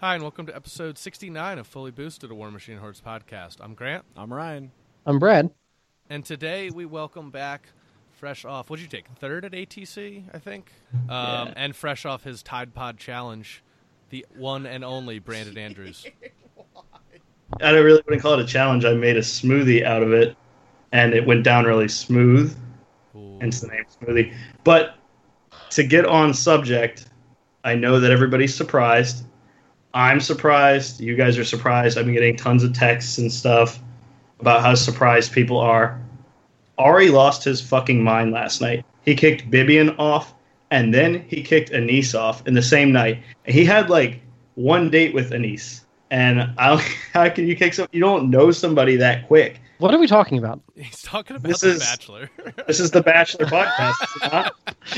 Hi, and welcome to episode 69 of Fully Boosted, a War Machine Hordes podcast. I'm Grant. I'm Ryan. I'm Brad. And today we welcome back, fresh off, what'd you take, third at ATC, I think? Yeah. And fresh off his Tide Pod Challenge, the one and only Brandon Andrews. I don't really wouldn't call it a challenge. I made a smoothie out of it, and it went down really smooth, hence the name smoothie. But to get on subject, I know that everybody's surprised. I'm surprised. You guys are surprised. I've been getting tons of texts and stuff about how surprised people are. Ari lost his fucking mind last night. He kicked Bibian off, and then he kicked Anise off in the same night. And he had like one date with Anise. And how can you kick you don't know somebody that quick? What are we talking about? He's talking about The Bachelor. This is the Bachelor podcast.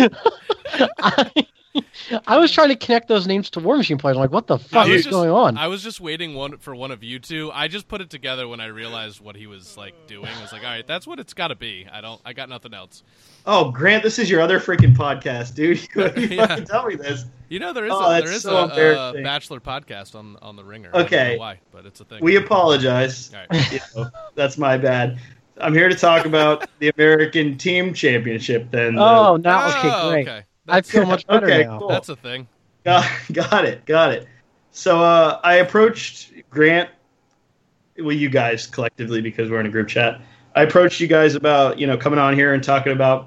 I was trying to connect those names to War Machine players. I'm like, what the fuck is going on? I was just waiting for one of you two. I just put it together when I realized what he was like doing. I was like, all right, that's what it's got to be. I got nothing else. Oh, Grant, this is your other freaking podcast, dude. You fucking tell me this. You know, there is so a Bachelor podcast on the Ringer. Okay. I don't know why, but it's a thing. We apologize. All right. You know, that's my bad. I'm here to talk about the American Team Championship. Then. Okay, great. Okay. I feel much better now. Cool. That's a thing. Got it. So I approached Grant, well, you guys collectively, because we're in a group chat. I approached you guys about coming on here and talking about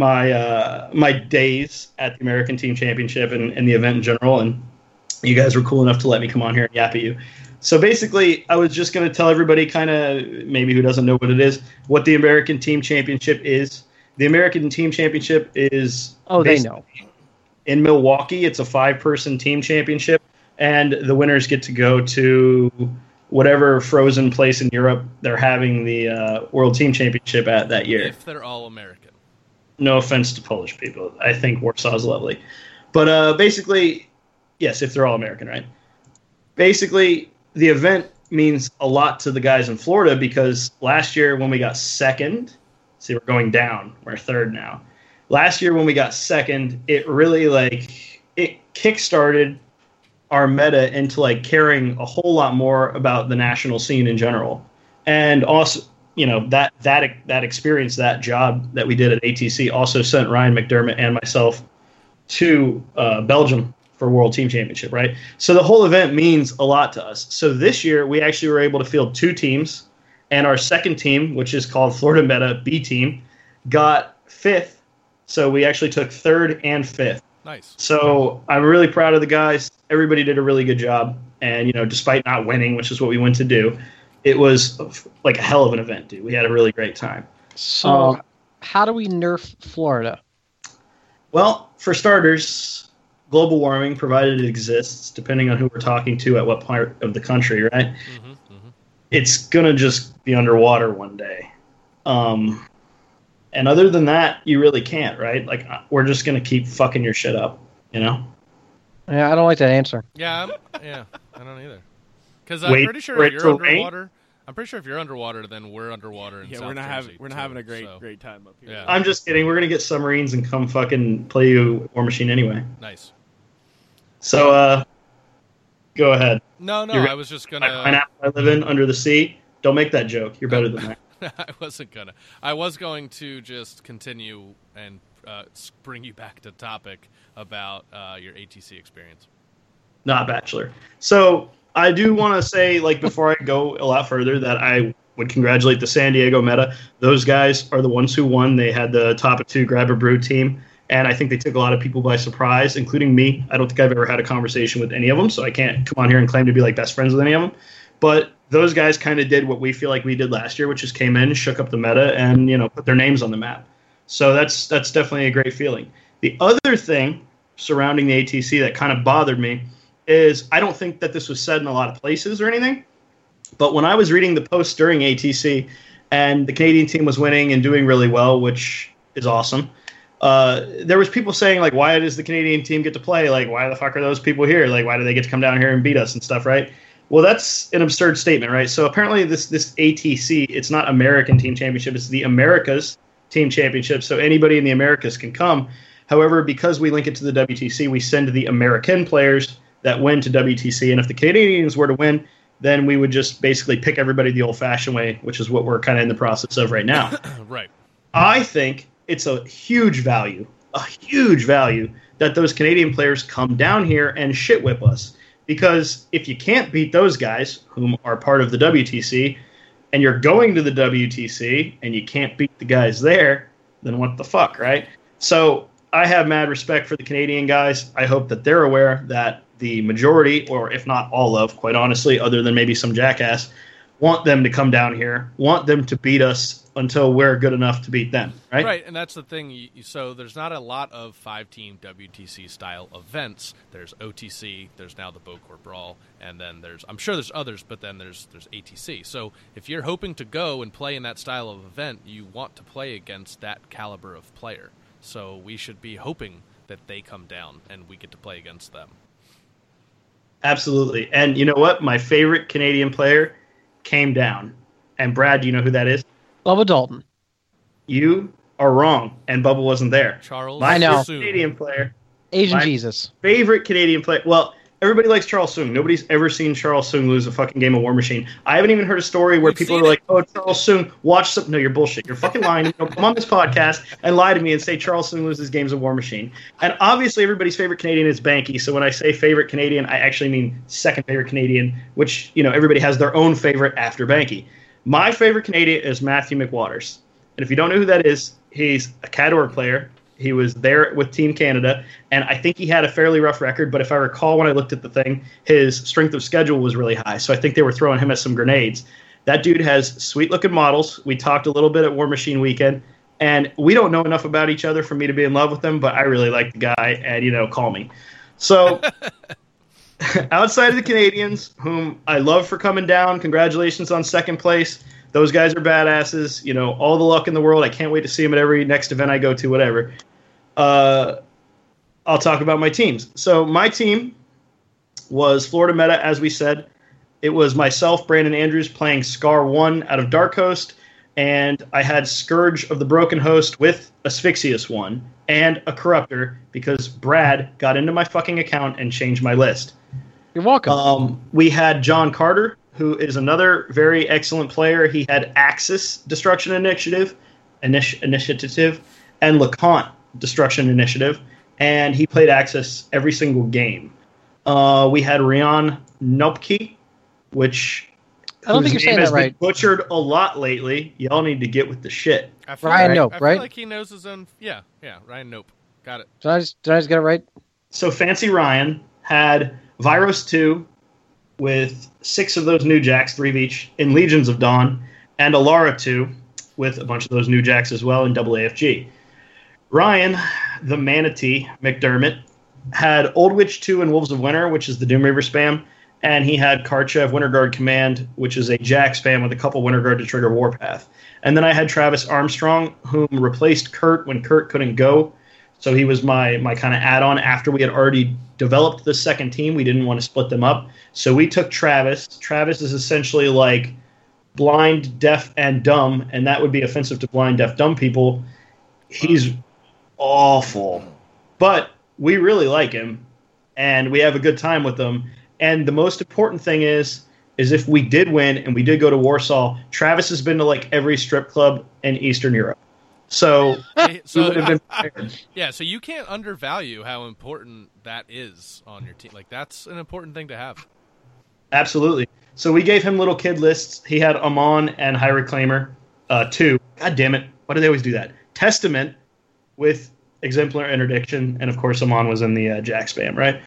my days at the American Team Championship and the event in general, and you guys were cool enough to let me come on here and yap at you. So basically, I was just going to tell everybody, kind of maybe who doesn't know what it is, what the American Team Championship is. The American Team Championship is they know. In Milwaukee. It's a 5-person team championship, and the winners get to go to whatever frozen place in Europe they're having the World Team Championship at that year. If they're all American. No offense to Polish people. I think Warsaw's lovely. But basically, yes, if they're all American, right? Basically, the event means a lot to the guys in Florida because last year when we got second, see, we're going down. We're third now. Last year when we got second, it really it kickstarted our meta into caring a whole lot more about the national scene in general. And also, that experience, that job that we did at ATC also sent Ryan McDermott and myself to Belgium for World Team Championship, right? So the whole event means a lot to us. So this year we actually were able to field 2 teams, and our second team, which is called Florida Meta B Team, got 5th. So we actually took 3rd and 5th. Nice. So I'm really proud of the guys. Everybody did a really good job. And, despite not winning, which is what we went to do, it was like a hell of an event, dude. We had a really great time. So how do we nerf Florida? Well, for starters, global warming, provided it exists, depending on who we're talking to at what part of the country, right? Mm-hmm, mm-hmm. It's going to just be underwater one day. And other than that, you really can't, right? We're just going to keep fucking your shit up, Yeah, I don't like that answer. Yeah, I don't either. Because I'm pretty sure if you're underwater, if you're underwater, then we're underwater in South Jersey. We're not having a great time up here. Yeah. I'm just kidding. We're going to get submarines and come fucking play you War Machine anyway. Nice. So, go ahead. No, I was just going to... Pineapple I live in under the sea. Don't make that joke. You're better than that. I wasn't gonna. I was going to just continue and bring you back to topic about your ATC experience. Not Bachelor. So I do want to say, before I go a lot further, that I would congratulate the San Diego Meta. Those guys are the ones who won. They had the top of 2 Grab a Brew team, and I think they took a lot of people by surprise, including me. I don't think I've ever had a conversation with any of them, so I can't come on here and claim to be best friends with any of them. But those guys kind of did what we feel like we did last year, which is came in, shook up the meta, and put their names on the map. So that's definitely a great feeling. The other thing surrounding the ATC that kind of bothered me is I don't think that this was said in a lot of places or anything, but when I was reading the post during ATC and the Canadian team was winning and doing really well, which is awesome, there was people saying why does the Canadian team get to play? Why the fuck are those people here? Why do they get to come down here and beat us and stuff, right? Well, that's an absurd statement, right? So apparently this ATC, it's not American Team Championship, it's the Americas Team Championship, so anybody in the Americas can come. However, because we link it to the WTC, we send the American players that win to WTC. And if the Canadians were to win, then we would just basically pick everybody the old-fashioned way, which is what we're kind of in the process of right now. Right. I think it's a huge value that those Canadian players come down here and shit whip us. Because if you can't beat those guys, whom are part of the WTC, and you're going to the WTC and you can't beat the guys there, then what the fuck, right? So I have mad respect for the Canadian guys. I hope that they're aware that the majority, or if not all of, quite honestly, other than maybe some jackass, want them to come down here, want them to beat us until we're good enough to beat them, right? Right, and that's the thing. So there's not a lot of 5-team WTC-style events. There's OTC, there's now the Bocourt Brawl, and then I'm sure there's others, but then there's ATC. So if you're hoping to go and play in that style of event, you want to play against that caliber of player. So we should be hoping that they come down and we get to play against them. Absolutely. And you know what? My favorite Canadian player came down. And Brad, do you know who that is? Bubba Dalton. You are wrong, and Bubba wasn't there. Charles I know. Canadian player. Asian Jesus. Favorite Canadian player. Well, everybody likes Charles Soong. Nobody's ever seen Charles Soong lose a fucking game of War Machine. I haven't even heard a story where people are like, "Oh, Charles Soong, watch something." No, you're bullshit. You're fucking lying. You know, come on this podcast and lie to me and say Charles Soong loses games of War Machine. And obviously, everybody's favorite Canadian is Banky. So when I say favorite Canadian, I actually mean second favorite Canadian, which everybody has their own favorite after Banky. My favorite Canadian is Matthew McWaters. And if you don't know who that is, he's a Cador player. He was there with Team Canada, and I think he had a fairly rough record, but if I recall when I looked at the thing, his strength of schedule was really high, so I think they were throwing him at some grenades. That dude has sweet-looking models. We talked a little bit at War Machine Weekend, and we don't know enough about each other for me to be in love with him, but I really like the guy, and, call me. So outside of the Canadians, whom I love for coming down, congratulations on second place. Those guys are badasses. All the luck in the world. I can't wait to see them at every next event I go to, whatever. I'll talk about my teams. So my team was Florida Meta, as we said. It was myself, Brandon Andrews, playing Scar 1 out of Dark Host, and I had Scourge of the Broken Host with Asphyxious 1 and a Corruptor because Brad got into my fucking account and changed my list. You're welcome. We had John Carter, who is another very excellent player. He had Axis Destruction Initiative, and LeConte Destruction Initiative, and he played Axis every single game. We had Rion Nopke, which I don't think you're saying that right. Been butchered a lot lately. Y'all need to get with the shit. Ryan Nope, right? I feel like he knows his own. Yeah, Ryan Nope. Got it. Did I just get it right? So Fancy Ryan had Virus 2 with 6 of those new jacks, 3 of each, in Legions of Dawn, and Alara 2 with a bunch of those new jacks as well in AAFG. Ryan, the Manatee McDermott, had Old Witch 2 and Wolves of Winter, which is the Doom Reaver spam, and he had Karchev Winter Guard Command, which is a jack spam with a couple Winter Guard to trigger Warpath. And then I had Travis Armstrong, whom replaced Kurt when Kurt couldn't go. So he was my kind of add-on after we had already developed the second team. We didn't want to split them up. So we took Travis. Travis is essentially like blind, deaf, and dumb, and that would be offensive to blind, deaf, dumb people. He's awful. But we really like him, and we have a good time with him. And the most important thing is if we did win and we did go to Warsaw, Travis has been to like every strip club in Eastern Europe. So we would have been prepared. Yeah, so you can't undervalue how important that is on your team. Like, that's an important thing to have. Absolutely. So we gave him little kid lists. He had Amon and High Reclaimer 2. God damn it. Why do they always do that? Testament with Exemplar Interdiction, and of course Amon was in the Jack spam, right?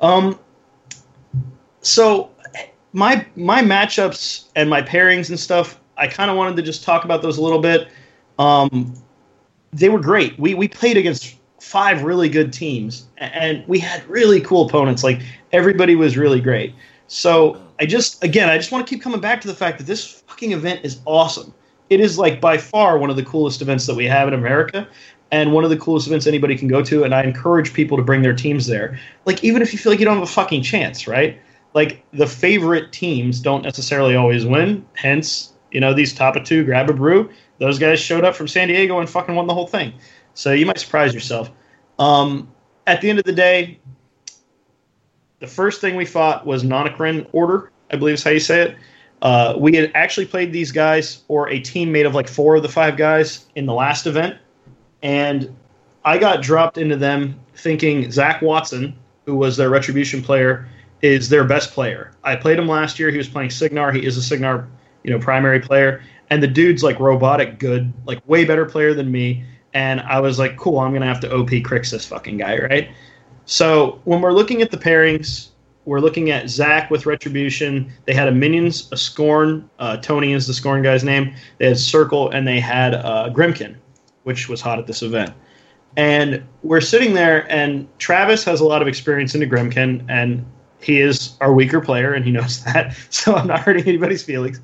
So my matchups and my pairings and stuff, I kind of wanted to just talk about those a little bit. They were great. We played against 5 really good teams, and we had really cool opponents. Like, everybody was really great. So I just want to keep coming back to the fact that this fucking event is awesome. It is, like, by far one of the coolest events that we have in America, and one of the coolest events anybody can go to, and I encourage people to bring their teams there. Like, even if you feel like you don't have a fucking chance, right? Like, the favorite teams don't necessarily always win, hence, these top of 2, grab a brew. Those guys showed up from San Diego and fucking won the whole thing. So you might surprise yourself. At the end of the day, the first thing we fought was Nonakrin Order, I believe is how you say it. We had actually played these guys, or a team made of like 4 of the 5 guys in the last event, and I got dropped into them thinking Zach Watson, who was their Retribution player, is their best player. I played him last year. He was playing Signar. He is a Signar, primary player. And the dude's like robotic good, like way better player than me. And I was like, cool, I'm going to have to OP Crix this fucking guy, right? So when we're looking at the pairings, we're looking at Zach with Retribution. They had a Minions, a Scorn. Tony is the Scorn guy's name. They had Circle, and they had Grymkin, which was hot at this event. And we're sitting there, and Travis has a lot of experience into Grymkin, and he is our weaker player, and he knows that, so I'm not hurting anybody's feelings.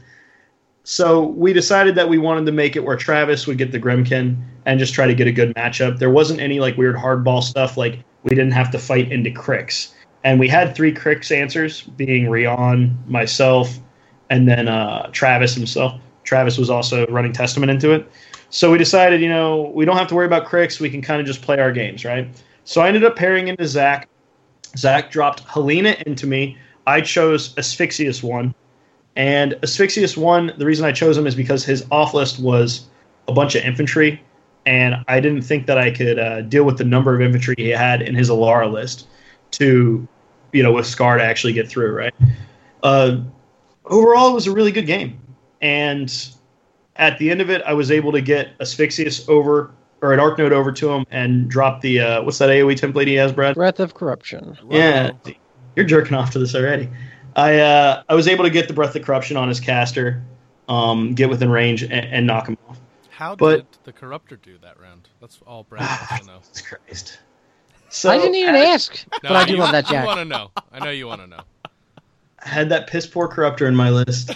So we decided that we wanted to make it where Travis would get the Grymkin and just try to get a good matchup. There wasn't any like weird hardball stuff, like we didn't have to fight into Crix. And we had 3 Crix answers, being Rion, myself, and then Travis himself. Travis was also running Testament into it. So we decided, we don't have to worry about Crix. We can kind of just play our games, right? So I ended up pairing into Zach. Zach dropped Helena into me. I chose Asphyxious 1. And Asphyxious 1, the reason I chose him is because his off list was a bunch of infantry, and I didn't think that I could deal with the number of infantry he had in his Alara list to, with Scar to actually get through, right? Overall, it was a really good game. And at the end of it, I was able to get Asphyxious over, or an Arc Node over to him, and drop the, what's that AoE template he has, Brad? Breath of Corruption. Yeah, you're jerking off to this already. I was able to get the Breath of Corruption on his caster, get within range, and knock him off. How did the Corruptor do that round? That's all Brad wants to know. Jesus Christ. So, I didn't even ask, but I do love that Jack. You want to know. I know you want to know. I had that piss poor Corruptor in my list.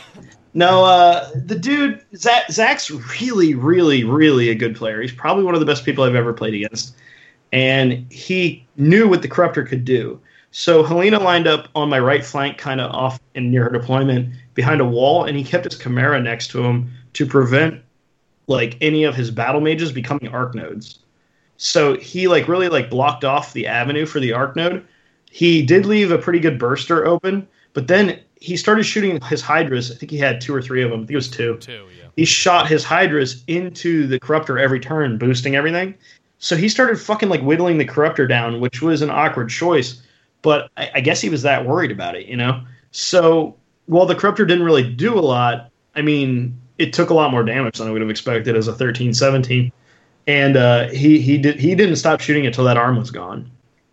No, the dude, Zach's really, really, really a good player. He's probably one of the best people I've ever played against. And he knew what the Corruptor could do. So Helena lined up on my right flank, kind of off and near her deployment, behind a wall, and he kept his Chimera next to him to prevent like any of his battle mages becoming Arc Nodes. So he really blocked off the avenue for the Arc Node. He did leave a pretty good burster open, but then he started shooting his Hydras. I think he had 2 or 3 of them. I think it was 2. 2, yeah. He shot his Hydras into the Corruptor every turn, boosting everything. So he started fucking like whittling the Corruptor down, which was an awkward choice. But I guess he was that worried about it, So while the Corruptor didn't really do a lot, I mean, it took a lot more damage than I would have expected as a 13-17. And he didn't stop shooting until that arm was gone.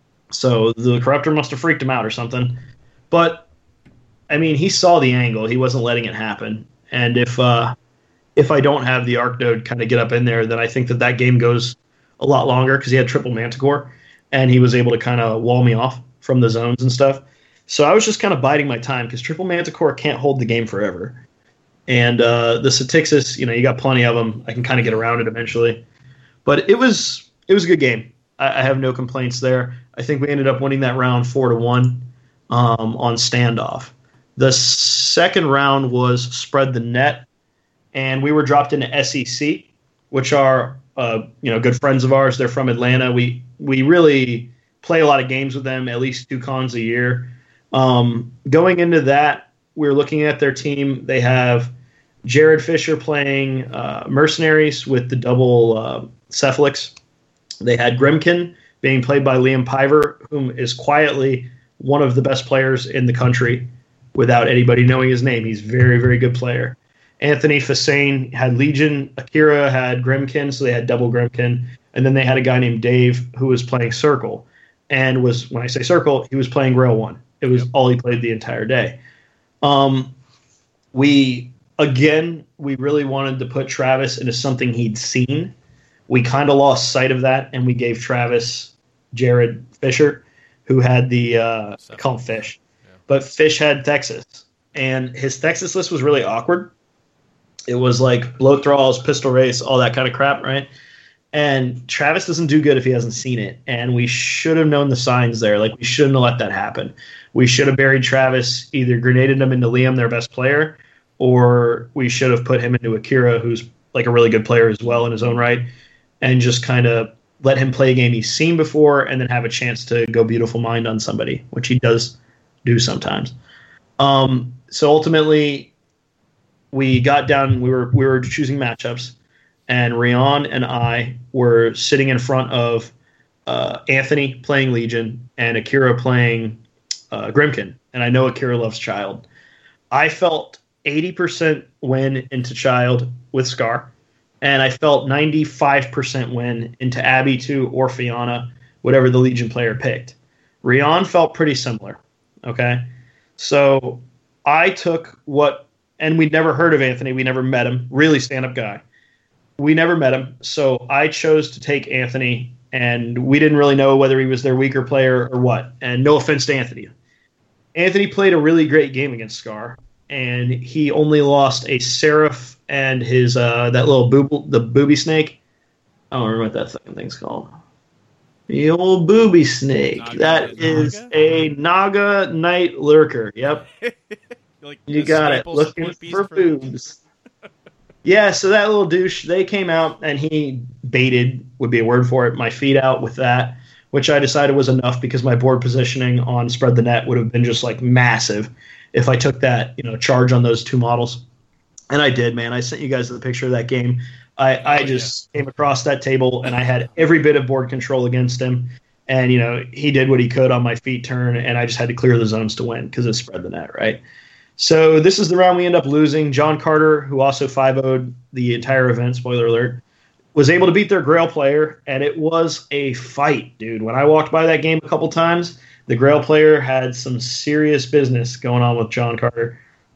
So the Corruptor must have freaked him out or something. But I mean, he saw the angle. He wasn't letting it happen. And if I don't have the Arc Node kind of get up in there, then I think that game goes a lot longer because he had triple Manticore, and he was able to kind of wall me off from the zones and stuff. So I was just kind of biding my time because triple Manticore can't hold the game forever. And the Satixis, you got plenty of them. I can kind of get around it eventually. But it was a good game. I have no complaints there. I think we ended up winning that round 4-1 on standoff. The second round was Spread the Net, and we were dropped into SEC, which are good friends of ours. They're from Atlanta. We really play a lot of games with them, at least 2 cons a year. Going into that, we're looking at their team. They have Jared Fisher playing Mercenaries with the double Cephalix. They had Grymkin being played by Liam Piver, whom is quietly one of the best players in the country without anybody knowing his name. He's a very, very good player. Anthony Fassane had Legion. Akira had Grymkin, so they had double Grymkin. And then they had a guy named Dave who was playing Circle. And when I say Circle, he was playing Grail 1. It was all he played the entire day. We really wanted to put Travis into something he'd seen. We kind of lost sight of that, and we gave Travis Jared Fisher, who had the I call him Fish. Yeah. But Fish had Texas. And his Texas list was really awkward. It was like blow thralls, pistol race, all that kind of crap, right? And Travis doesn't do good if he hasn't seen it. And we should have known the signs there. Like, we shouldn't have let that happen. We should have buried Travis, either grenaded him into Liam, their best player, or we should have put him into Akira, who's like a really good player as well in his own right, and just kind of let him play a game he's seen before and then have a chance to go Beautiful Mind on somebody, which he does do sometimes. So ultimately, we got down. We were choosing matchups, and Rion and I were sitting in front of Anthony playing Legion and Akira playing Grimkin. And I know Akira loves Child. I felt 80% win into Child with Scar, and I felt 95% win into Abby 2 or Fiona, whatever the Legion player picked. Rion felt pretty similar. Okay, so I took and we'd never heard of Anthony. We never met him. Really stand-up guy. We never met him, so I chose to take Anthony, and we didn't really know whether he was their weaker player or what. And no offense to Anthony. Anthony played a really great game against Scar, and he only lost a Seraph and his that little booby snake. I don't remember what that fucking thing's called. The old booby snake. That is a Naga Knight Lurker. Yep. You got it. Looking for boobs. Yeah, so that little douche, they came out and he baited, would be a word for it, my feet out with that, which I decided was enough because my board positioning on Spread the Net would have been just like massive if I took that, charge on those two models. And I did, man. I sent you guys the picture of that game. I just came across that table and I had every bit of board control against him. And, he did what he could on my feet turn, and I just had to clear the zones to win because it Spread the Net, right? So this is the round we end up losing. John Carter, who also 5-0'd the entire event, spoiler alert, was able to beat their Grail player, and it was a fight, dude. When I walked by that game a couple times, the Grail player had some serious business going on with John Carter.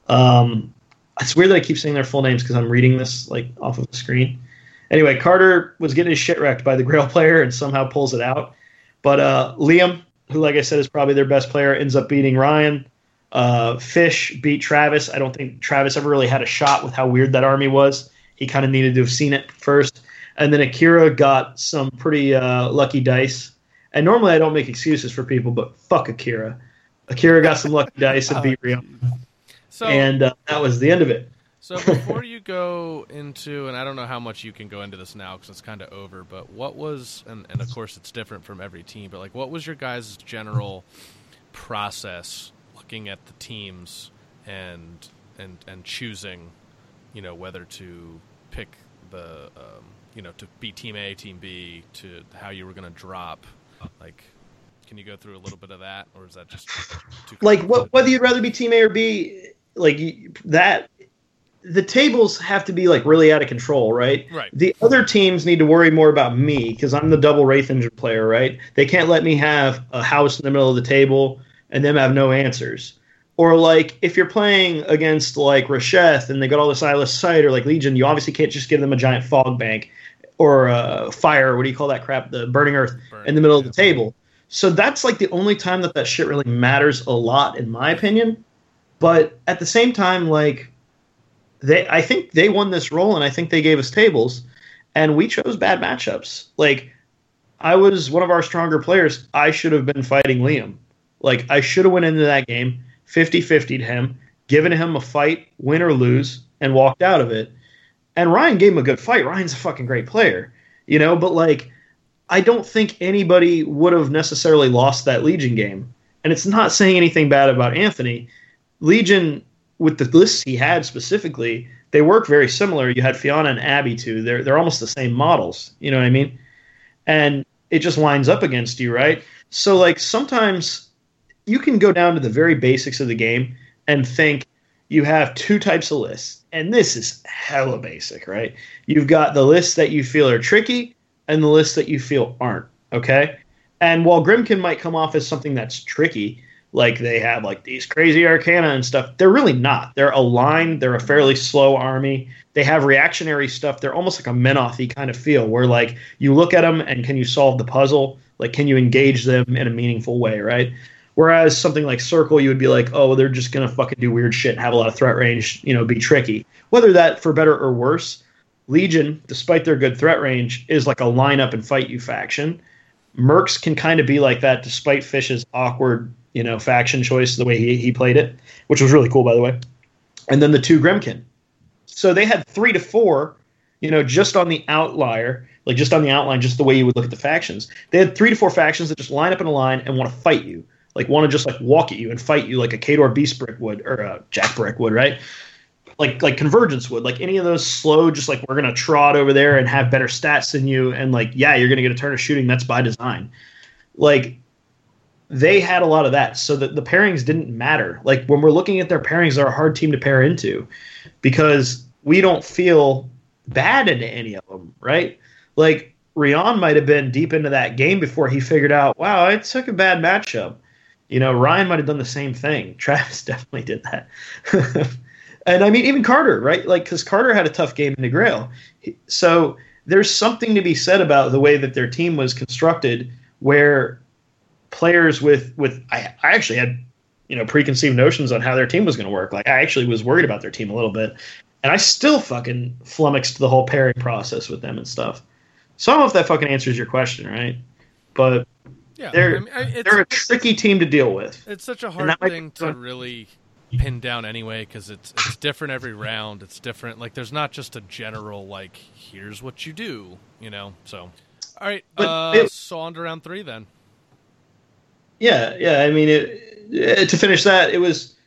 It's weird that I keep saying their full names because I'm reading this off of the screen. Anyway, Carter was getting his shit wrecked by the Grail player and somehow pulls it out. But Liam, who, like I said, is probably their best player, ends up beating Ryan. Fish beat Travis. I don't think Travis ever really had a shot with how weird that army was. He kind of needed to have seen it first. And then Akira got some pretty lucky dice. And normally I don't make excuses for people, but fuck Akira. Akira got some lucky dice and beat Rio. And that was the end of it. So before you go into, and I don't know how much you can go into this now because it's kind of over, but what was, and of course it's different from every team, but what was your guys' general process looking at the teams and choosing, whether to pick the, to be team A, team B, to how you were going to drop? Can you go through a little bit of that, or is that just too whether you'd rather be team A or B, that the tables have to be really out of control, right? Right. The other teams need to worry more about me because I'm the double Wraith Engine player, right? They can't let me have a house in the middle of the table and them have no answers. Or if you're playing against Rasheth and they got all this eyeless sight or Legion, you obviously can't just give them a giant fog bank or fire. What do you call that crap? The burning earth in the middle of the table. So that's the only time that shit really matters a lot, in my opinion. But at the same time, I think they won this role, and I think they gave us tables, and we chose bad matchups. I was one of our stronger players. I should have been fighting Liam. I should have went into that game 50-50'd him, given him a fight, win or lose, and walked out of it. And Ryan gave him a good fight. Ryan's a fucking great player, but I don't think anybody would have necessarily lost that Legion game. And it's not saying anything bad about Anthony. Legion, with the lists he had specifically, they work very similar. You had Fiona and Abby too. They're almost the same models. You know what I mean? And it just lines up against you, right? So sometimes you can go down to the very basics of the game and think you have two types of lists. And this is hella basic, right? You've got the lists that you feel are tricky and the lists that you feel aren't, okay? And while Grimkin might come off as something that's tricky, they have these crazy arcana and stuff, they're really not. They're aligned. They're a fairly slow army. They have reactionary stuff. They're almost like a Menoth-y kind of feel where you look at them and can you solve the puzzle? Can you engage them in a meaningful way, right? Whereas something like Circle, you would be oh, they're just going to fucking do weird shit and have a lot of threat range, be tricky. Whether that for better or worse, Legion, despite their good threat range, is a line up and fight you faction. Mercs can kind of be like that despite Fish's awkward, faction choice, the way he played it, which was really cool, by the way. And then the two Grimkin. So they had 3 to 4, just on the outlier, just on the outline, just the way you would look at the factions. They had 3 to 4 factions that just line up in a line and want to fight you. like want to just like walk at you and fight you like a Khador Beastbrick would or a Jackbrick would, right? Like Convergence would, like any of those slow, just like we're gonna trot over there and have better stats than you, and like yeah, you're gonna get a turn of shooting. That's by design. Like they had a lot of that, so that the pairings didn't matter. Like when we're looking at their pairings, they're a hard team to pair into because we don't feel bad into any of them, right? Like Rion might have been deep into that game before he figured out, wow, I took a bad matchup. You know, Ryan might have done the same thing. Travis definitely did that. And I mean, even Carter, right? Like, because Carter had a tough game in the Grail. So there's something to be said about the way that their team was constructed, where players I actually had, you know, preconceived notions on how their team was going to work. Like, I actually was worried about their team a little bit, and I still fucking flummoxed the whole pairing process with them and stuff. So I don't know if that fucking answers your question, right? But yeah, they're a tricky team to deal with. It's such a hard thing to really pin down anyway, because it's different every round. It's different. Like, there's not just a general like, here's what you do, you know. So, all right, so on to round 3 then. Yeah. I mean, to finish that,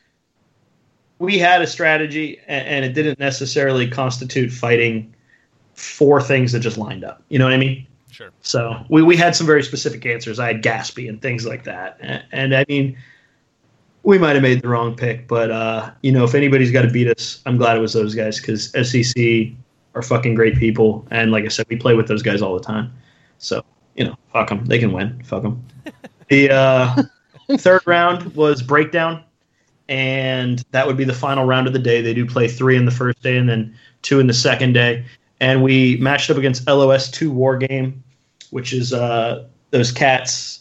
we had a strategy, and it didn't necessarily constitute fighting 4 things that just lined up. You know what I mean? Sure. So we had some very specific answers. I had Gaspy and things like that, and I mean, we might have made the wrong pick, but you know, if anybody's got to beat us, I'm glad it was those guys, because SEC are fucking great people, and like I said, we play with those guys all the time. So you know, fuck them, they can win. Fuck them. The third round was Breakdown, and that would be the final round of the day. They do play 3 in the first day and then 2 in the second day, and we matched up against LOS 2 War Game, which is those cats.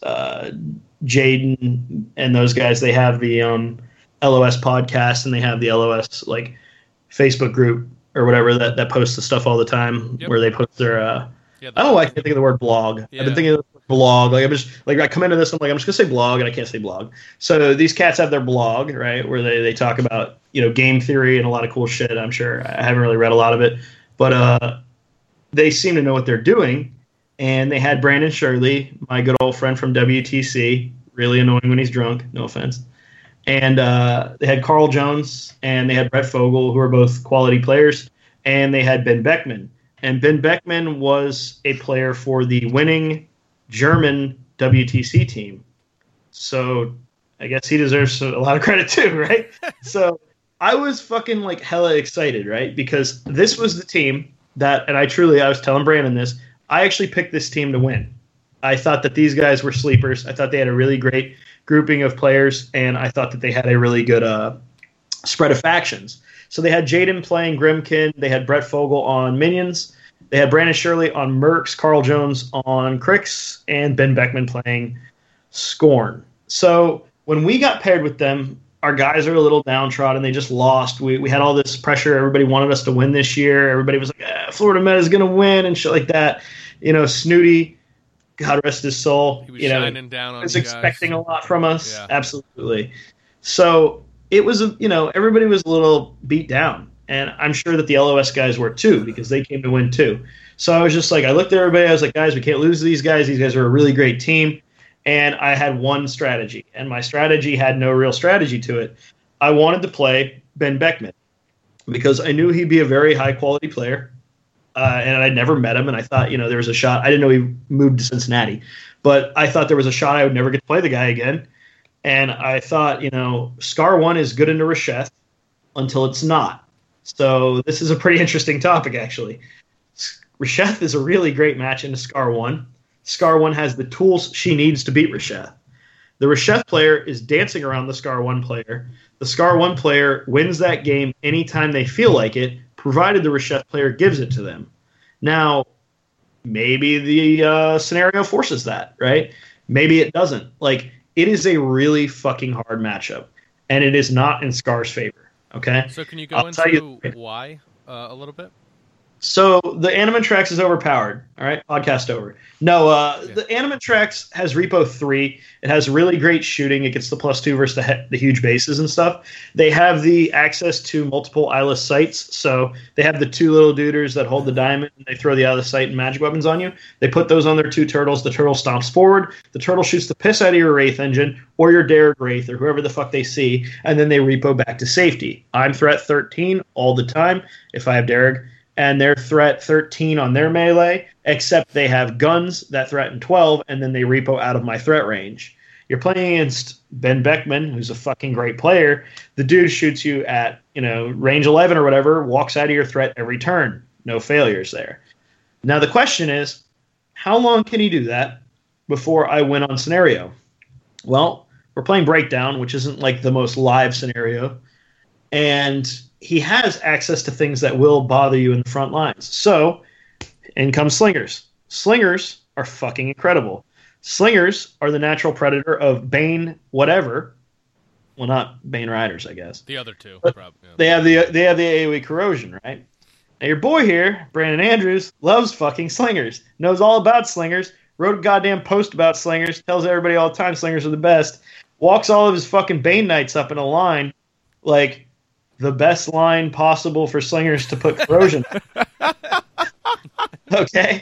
Jaden and those guys, they have the LOS podcast, and they have the LOS like Facebook group or whatever that posts the stuff all the time. Yep. Where they post their I don't know why I can't think of the word blog. Yeah. I've been thinking of the word blog. Like I'm just like I come into this, I'm like, I'm just gonna say blog, and I can't say blog. So these cats have their blog, right, where they talk about, you know, game theory and a lot of cool shit. I'm sure I haven't really read a lot of it, but they seem to know what they're doing. And they had Brandon Shirley, my good old friend from WTC, really annoying when he's drunk, no offense. And they had Carl Jones, and they had Brett Fogel, who are both quality players. And they had Ben Beckman. And Ben Beckman was a player for the winning German WTC team. So I guess he deserves a lot of credit too, right? So I was fucking like hella excited, right? Because this was the team that, and I was telling Brandon this, I actually picked this team to win. I thought that these guys were sleepers. I thought they had a really great grouping of players, and I thought that they had a really good spread of factions. So they had Jaden playing Grimkin. They had Brett Fogel on Minions. They had Brandon Shirley on Mercs, Carl Jones on Crix, and Ben Beckman playing Scorn. So when we got paired with them, our guys are a little downtrodden. They just lost. We had all this pressure. Everybody wanted us to win this year. Everybody was like, Florida Meta is going to win and shit like that. You know, Snooty, God rest his soul. He was shining down on was you expecting guys. a lot from us. Yeah. Absolutely. So it was, you know, everybody was a little beat down. And I'm sure that the LOS guys were too, because they came to win too. So I was just like, I looked at everybody. I was like, guys, we can't lose to these guys. These guys are a really great team. And I had one strategy, and my strategy had no real strategy to it. I wanted to play Ben Beckman because I knew he'd be a very high-quality player, and I'd never met him, and I thought, you know, there was a shot. I didn't know he moved to Cincinnati, but I thought there was a shot I would never get to play the guy again. And I thought, you know, Scar 1 is good into Rasheth until it's not. So this is a pretty interesting topic, actually. Rasheth is a really great match into Scar 1. Scar 1 has the tools she needs to beat Rasheth. The Rasheth player is dancing around the Scar 1 player. The Scar 1 player wins that game anytime they feel like it, provided the Rasheth player gives it to them. Now, maybe the scenario forces that, right? Maybe it doesn't. Like, it is a really fucking hard matchup, and it is not in Scar's favor, okay? So can you go into why a little bit? So the Animatrax is overpowered. All right, podcast over. No, the Animatrax has Repo 3. It has really great shooting. It gets the +2 versus the huge bases and stuff. They have the access to multiple eyeless sights. So they have the 2 little duders that hold the diamond, and they throw the eyeless sight and magic weapons on you. They put those on their 2 turtles. The turtle stomps forward. The turtle shoots the piss out of your Wraith engine or your Derek Wraith or whoever the fuck they see, and then they repo back to safety. I'm threat 13 all the time if I have Derek. And they're threat 13 on their melee, except they have guns that threaten 12, and then they repo out of my threat range. You're playing against Ben Beckman, who's a fucking great player. The dude shoots you at, range 11 or whatever, walks out of your threat every turn. No failures there. Now the question is, how long can he do that before I win on scenario? Well, we're playing Breakdown, which isn't like the most live scenario, and he has access to things that will bother you in the front lines. So, in come Slingers. Slingers are fucking incredible. Slingers are the natural predator of Bane whatever. Well, not Bane Riders, I guess. The other two. But they have the AoE corrosion, right? Now your boy here, Brandon Andrews, loves fucking Slingers. Knows all about Slingers. Wrote a goddamn post about Slingers. Tells everybody all the time Slingers are the best. Walks all of his fucking Bane Knights up in a line like the best line possible for Slingers to put corrosion. Okay?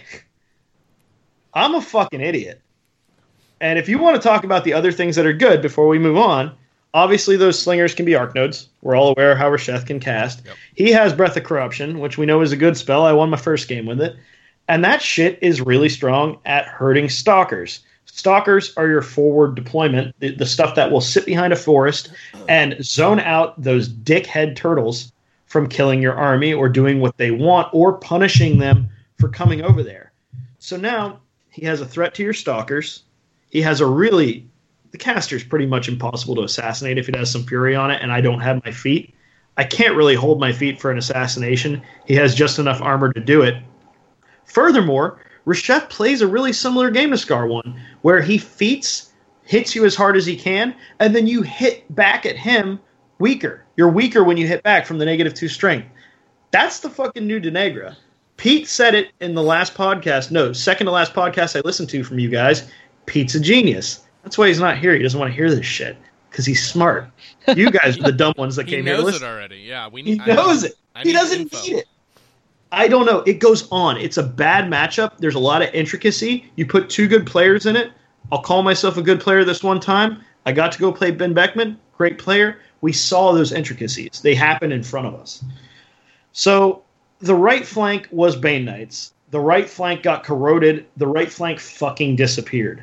I'm a fucking idiot. And if you want to talk about the other things that are good before we move on, obviously those Slingers can be Arc Nodes. We're all aware how Rasheth can cast. Yep. He has Breath of Corruption, which we know is a good spell. I won my first game with it. And that shit is really strong at hurting Stalkers. Stalkers are your forward deployment, the stuff that will sit behind a forest and zone out those dickhead turtles from killing your army or doing what they want or punishing them for coming over there. So now he has a threat to your Stalkers. He has the caster's pretty much impossible to assassinate if it has some fury on it and I don't have my feet. I can't really hold my feet for an assassination. He has just enough armor to do it. Furthermore, Rasheth plays a really similar game to Scar 1, where he hits you as hard as he can, and then you hit back at him weaker. You're weaker when you hit back from the -2 strength. That's the fucking new Denegra. Pete said it in the last podcast. No, second to last podcast I listened to from you guys. Pete's a genius. That's why he's not here. He doesn't want to hear this shit, because he's smart. You guys are the dumb ones that came here to listen. He knows it already. Yeah, he knows it. He doesn't need it. I don't know. It goes on. It's a bad matchup. There's a lot of intricacy. You put 2 good players in it. I'll call myself a good player this one time. I got to go play Ben Beckman. Great player. We saw those intricacies. They happened in front of us. So the right flank was Bane Knights. The right flank got corroded. The right flank fucking disappeared.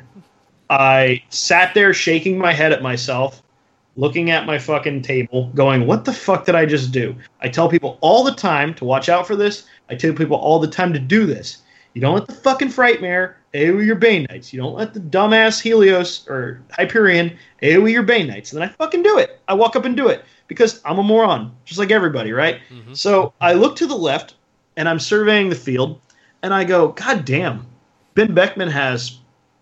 I sat there shaking my head at myself, looking at my fucking table, going, what the fuck did I just do? I tell people all the time to watch out for this. I tell people all the time to do this. You don't let the fucking Frightmare AoE your Bane Knights. You don't let the dumbass Helios or Hyperion AoE your Bane Knights. And then I fucking do it. I walk up and do it because I'm a moron, just like everybody, right? Mm-hmm. So I look to the left, and I'm surveying the field, and I go, God damn, Ben Beckman has,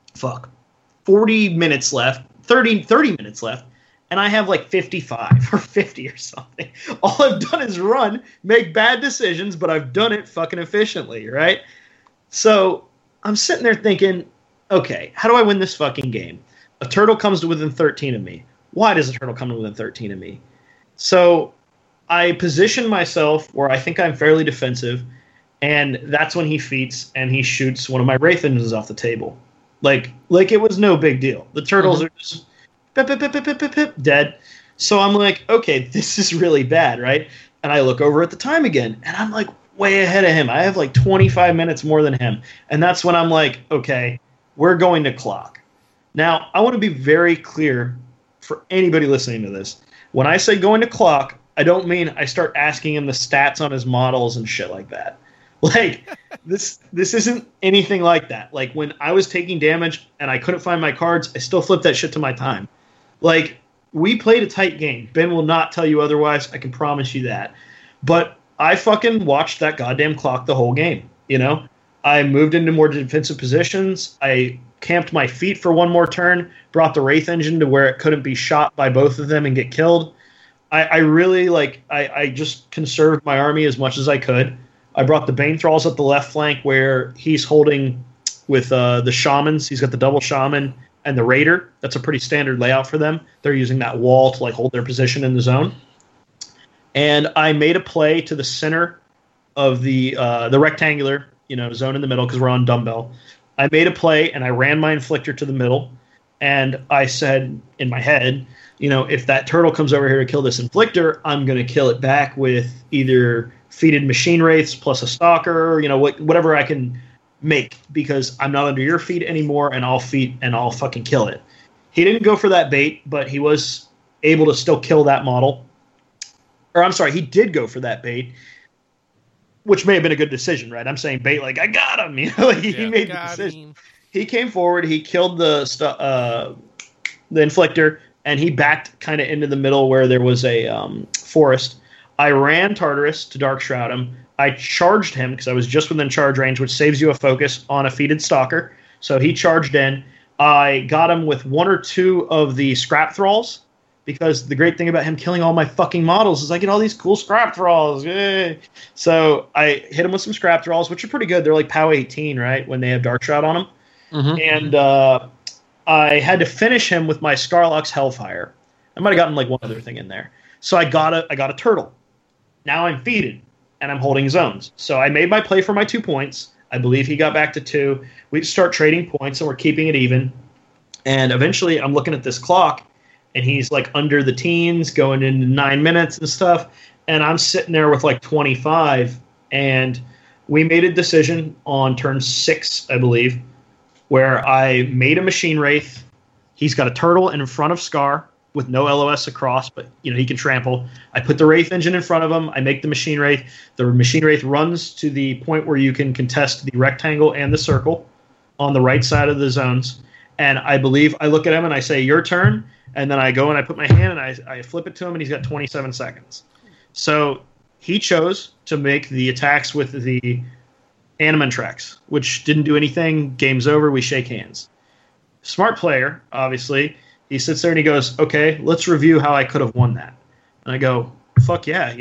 40 minutes left, 30 minutes left. And I have like 55 or 50 or something. All I've done is run, make bad decisions, but I've done it fucking efficiently, right? So I'm sitting there thinking, okay, how do I win this fucking game? A turtle comes to within 13 of me. Why does a turtle come to within 13 of me? So I position myself where I think I'm fairly defensive, and that's when he feats and he shoots one of my Wraith engines off the table. Like it was no big deal. The turtles are just dead. So I'm like, okay, this is really bad, right? And I look over at the time again, and I'm like way ahead of him. I have like 25 minutes more than him. And that's when I'm like, okay, we're going to clock. Now, I want to be very clear for anybody listening to this. When I say going to clock, I don't mean I start asking him the stats on his models and shit like that. Like, this isn't anything like that. Like, when I was taking damage and I couldn't find my cards, I still flipped that shit to my time. Like, we played a tight game. Ben will not tell you otherwise. I can promise you that. But I fucking watched that goddamn clock the whole game, you know? I moved into more defensive positions. I camped my feet for one more turn, brought the Wraith engine to where it couldn't be shot by both of them and get killed. I really, I just conserved my army as much as I could. I brought the Bane Thralls up the left flank where he's holding with the Shamans. He's got the double Shaman and the Raider. That's a pretty standard layout for them. They're using that wall to like hold their position in the zone. And I made a play to the center of the rectangular, zone in the middle because we're on dumbbell. I made a play and I ran my Inflictor to the middle, and I said in my head, if that turtle comes over here to kill this Inflictor, I'm going to kill it back with either feated Machine Wraiths plus a Stalker, whatever I can make, because I'm not under your feet anymore, and I'll fucking kill it. He didn't go for that bait, but he was able to still kill that model. Or I'm sorry, he did go for that bait, which may have been a good decision, right? I'm saying bait like, I got him, he made the decision. He came forward, he killed the Inflictor, and he backed kind of into the middle where there was a forest. I ran Tartarus to Dark Shroud him. I charged him because I was just within charge range, which saves you a focus on a feated Stalker. So he charged in. I got him with 1 or 2 of the Scrap Thralls, because the great thing about him killing all my fucking models is I get all these cool Scrap Thralls. Yay. So I hit him with some Scrap Thralls, which are pretty good. They're like POW 18, right, when they have Dark Shroud on them. Mm-hmm. And I had to finish him with my Scarlock's Hellfire. I might have gotten like one other thing in there. So I got a turtle. Now I'm feeded, and I'm holding zones. So I made my play for my 2 points. I believe he got back to 2. We start trading points, and we're keeping it even. And eventually I'm looking at this clock, and he's like under the teens, going into 9 minutes and stuff. And I'm sitting there with like 25. And we made a decision on turn 6, I believe, where I made a Machine Wraith. He's got a turtle in front of Scar with no LOS across, but he can trample. I put the Wraith engine in front of him. I make the Machine Wraith. The Machine Wraith runs to the point where you can contest the rectangle and the circle on the right side of the zones. And I believe I look at him and I say, your turn. And then I go and I put my hand and I flip it to him, and he's got 27 seconds. So he chose to make the attacks with the Animantrax, which didn't do anything. Game's over. We shake hands. Smart player, obviously. He sits there and he goes, okay, let's review how I could have won that. And I go, fuck yeah,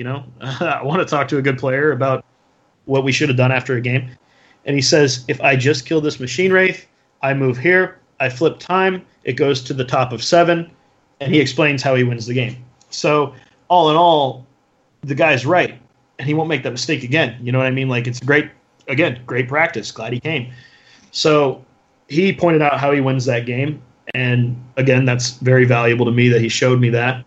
I want to talk to a good player about what we should have done after a game. And he says, if I just kill this Machine Wraith, I move here, I flip time, it goes to the top of 7, and he explains how he wins the game. So all in all, the guy's right, and he won't make that mistake again. You know what I mean? Like, it's great practice. Glad he came. So he pointed out how he wins that game. And again, that's very valuable to me that he showed me that.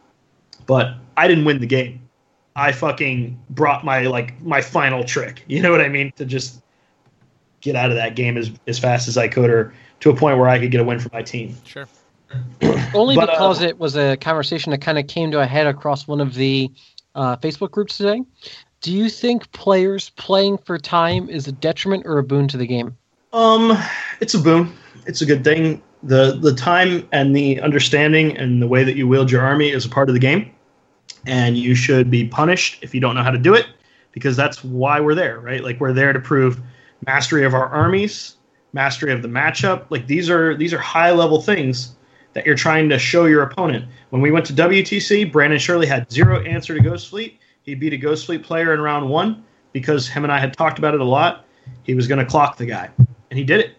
But I didn't win the game. I fucking brought my final trick. You know what I mean? To just get out of that game as fast as I could, or to a point where I could get a win for my team. Sure. Only because it was a conversation that kind of came to a head across one of the Facebook groups today. Do you think players playing for time is a detriment or a boon to the game? It's a boon. It's a good thing. The time and the understanding and the way that you wield your army is a part of the game, and you should be punished if you don't know how to do it, because that's why we're there, right? Like, we're there to prove mastery of our armies, mastery of the matchup. Like, these are high level things that you're trying to show your opponent. When we went to WTC, Brandon Shirley had 0 answer to Ghost Fleet. He beat a Ghost Fleet player in round 1 because him and I had talked about it a lot. He was going to clock the guy, and he did it.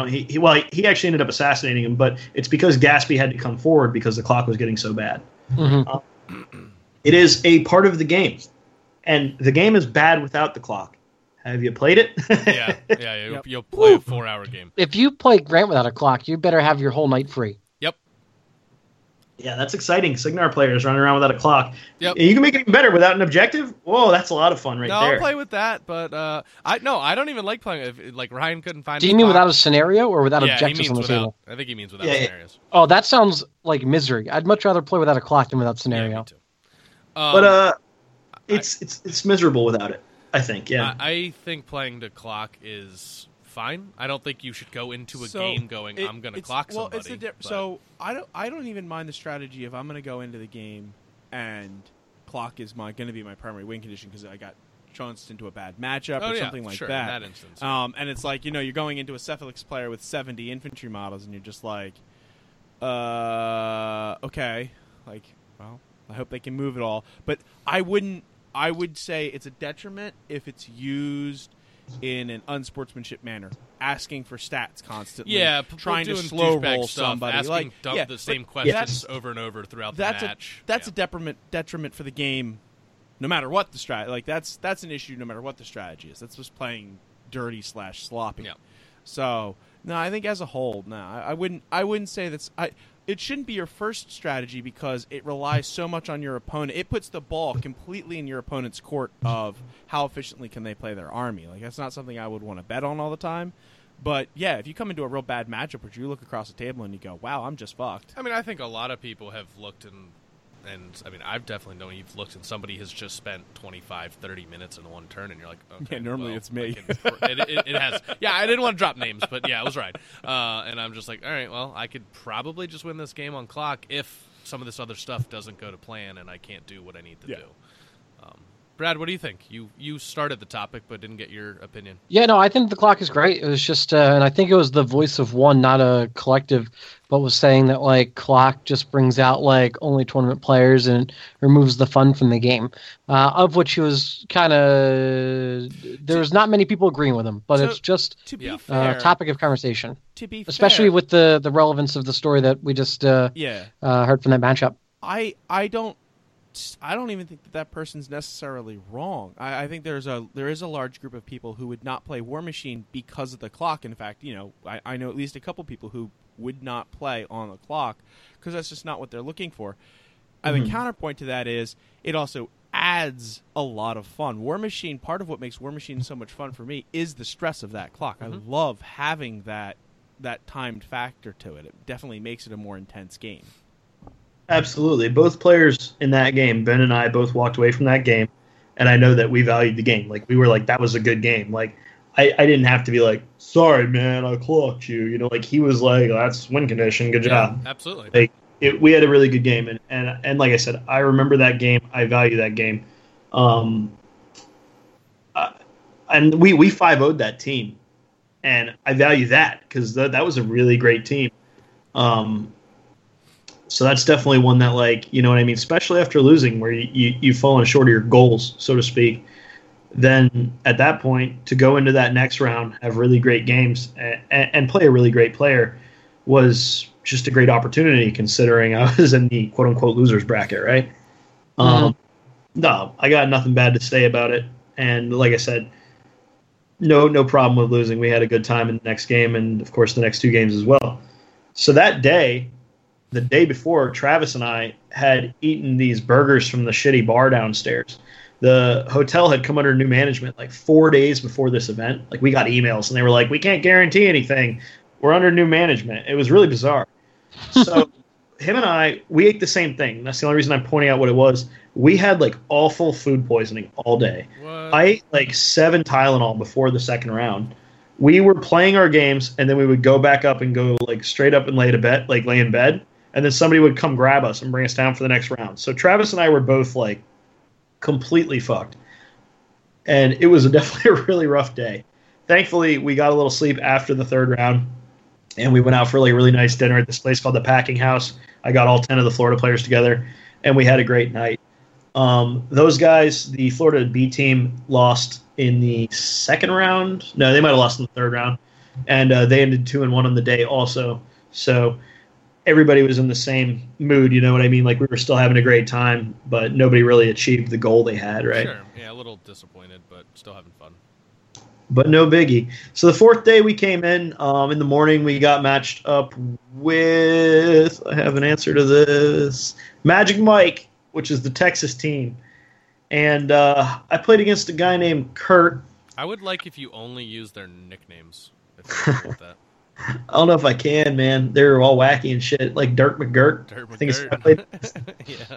He actually ended up assassinating him, but it's because Gatsby had to come forward because the clock was getting so bad. Mm-hmm. It is a part of the game, and the game is bad without the clock. Have you played it? Yeah. You'll play a 4-hour game. If you play Grant without a clock, you better have your whole night free. Yep. Yeah, that's exciting. Signar players running around without a clock. Yep. And you can make it even better without an objective. Whoa, that's a lot of fun there. I'll play with that, but I don't even like playing. Like, Ryan couldn't find. Do you mean without a scenario or without objectives on the table? I think he means without scenarios. Oh, that sounds like misery. I'd much rather play without a clock than without scenario. Yeah, me too. But it's miserable without it, I think. Yeah. I think playing the clock is fine. I don't think you should go into a game going, I'm going to clock somebody. So I don't even mind the strategy if I'm going to go into the game and clock is going to be my primary win condition because I got trounced into a bad matchup or something like that. In that instance. And it's like, you're going into a Cephalix player with 70 infantry models and you're just like, okay, like, well, I hope they can move it all. But I wouldn't I would say it's a detriment if it's used in an unsportsmanship manner, asking for stats constantly. Yeah, trying to doing slow douchebag roll stuff, somebody. asking Like, the same but questions over and over throughout the match. That's a detriment for the game, no matter what the strategy. Like that's an issue, no matter what the strategy is. That's just playing dirty / sloppy. Yeah. So no, I think as a whole, no, I wouldn't say that's. It shouldn't be your first strategy because it relies so much on your opponent. It puts the ball completely in your opponent's court of how efficiently can they play their army. Like that's not something I would want to bet on all the time. But yeah, if you come into a real bad matchup where you look across the table and you go, "Wow, I'm just fucked." I mean, I think a lot of people have looked and I mean, I've definitely known you've looked and somebody has just spent 25, 30 minutes in one turn, and you're like, okay. Yeah, normally it's me. It has. Yeah, I didn't want to drop names, but yeah, I was right. And I'm just like, all right, well, I could probably just win this game on clock if some of this other stuff doesn't go to plan and I can't do what I need to do. Brad, what do you think? You started the topic but didn't get your opinion. Yeah, no, I think the clock is great. It was just, and I think it was the voice of one, not a collective, but was saying that like clock just brings out like only tournament players and removes the fun from the game. Of which he was kind of, there's not many people agreeing with him, but it's just to be fair, topic of conversation. To be especially fair, with the relevance of the story that we just heard from that matchup. I don't even think that person's necessarily wrong. I think there is a large group of people who would not play War Machine because of the clock. In fact, I know at least a couple people who would not play on the clock because that's just not what they're looking for. The counterpoint to that is it also adds a lot of fun. War Machine, part of what makes War Machine so much fun for me is the stress of that clock. I love having that timed factor to it. It definitely makes it a more intense game. Absolutely. Both players in that game, Ben and I, both walked away from that game, and I know that we valued the game. Like, we were like, that was a good game. Like, I didn't have to be like, sorry, man, I clocked you. Like, he was like, that's win condition. Good job. Absolutely. Like, we had a really good game. And like I said, I remember that game. I value that game. And we 5-0'd that team. And I value that because that was a really great team. So that's definitely one that, like, you know what I mean? Especially after losing where you've fallen short of your goals, so to speak. Then at that point, to go into that next round, have really great games, and play a really great player was just a great opportunity considering I was in the quote-unquote losers bracket, right? No, I got nothing bad to say about it. And like I said, no problem with losing. We had a good time in the next game and, of course, the next two games as well. So that day, the day before, Travis and I had eaten these burgers from the shitty bar downstairs. The hotel had come under new management like 4 days before this event. Like, we got emails, and they were like, we can't guarantee anything. We're under new management. It was really bizarre. So him and I, we ate the same thing. That's the only reason I'm pointing out what it was. We had, like, awful food poisoning all day. What? I ate, like, 7 Tylenol before the second round. We were playing our games, and then we would go back up and go, like, straight up and lay in bed. And then somebody would come grab us and bring us down for the next round. So Travis and I were both, like, completely fucked. And it was definitely a really rough day. Thankfully, we got a little sleep after the third round, and we went out for, like, a really nice dinner at this place called the Packing House. I got all 10 of the Florida players together, and we had a great night. Those guys, the Florida B team, lost in the second round. No, they might have lost in the third round. And they ended 2-1 on the day also. So everybody was in the same mood, you know what I mean? Like, we were still having a great time, but nobody really achieved the goal they had, right? Sure. Yeah, a little disappointed, but still having fun. But no biggie. So the fourth day we came in the morning, we got matched up with, I have an answer to this, Magic Mike, which is the Texas team. And I played against a guy named Kurt. I would like if you only use their nicknames, if you're cool with that. I don't know if I can, man. They're all wacky and shit, like Dirk McGirt. I think it's I played. Yeah.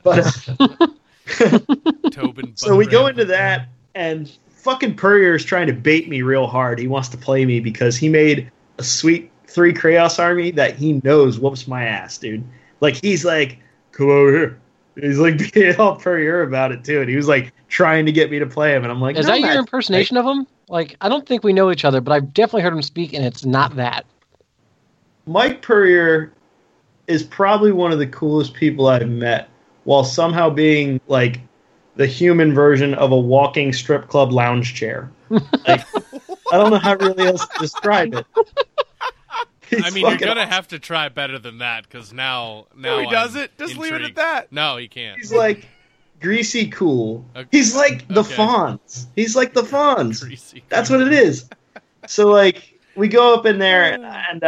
But Tobin. So we go into that, and fucking Purrier is trying to bait me real hard. He wants to play me because he made a sweet 3 Kraos army that he knows whoops my ass, dude. Like, he's like, come over here. He's like being all Purrier about it too, and he was like trying to get me to play him, and I'm like, is that your impersonation of him? Like, I don't think we know each other, but I've definitely heard him speak, and it's not that. Mike Purrier is probably one of the coolest people I've met, while somehow being like the human version of a walking strip club lounge chair. Like, I don't know how really else to describe it. I mean, you're gonna have to try better than that, because now he does it. Just leave it at that. No, he can't. He's like greasy cool. Okay. He's like the Fonz. He's like the Fonz. Greasy That's what it is. So like we go up in there, and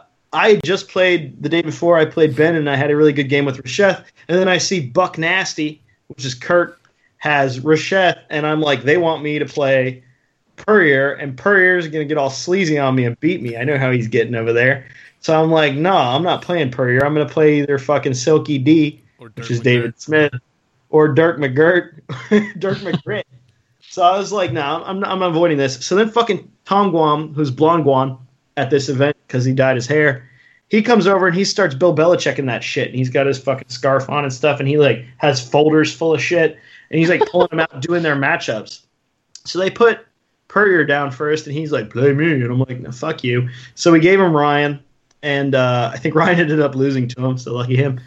I had just played the day before. I played Ben, and I had a really good game with Rasheth. And then I see Buck Nasty, which is Kurt, has Rasheth, and I'm like, they want me to play Purrier, and Purrier's going to get all sleazy on me and beat me. I know how he's getting over there. So I'm like, no, I'm not playing Purrier. I'm going to play either fucking Silky D, which is David Smith, or Dirk McGirt, Dirk McGritt. So I was like, no, I'm avoiding this. So then fucking Tom Guam, who's Blonde Guam at this event because he dyed his hair, he comes over and he starts Bill Belichicking that shit. And he's got his fucking scarf on and stuff, and he like has folders full of shit, and he's like pulling them out, doing their matchups. So they put Purrier down first, and he's like, play me. And I'm like, no, fuck you. So we gave him Ryan, and I think Ryan ended up losing to him, so lucky him.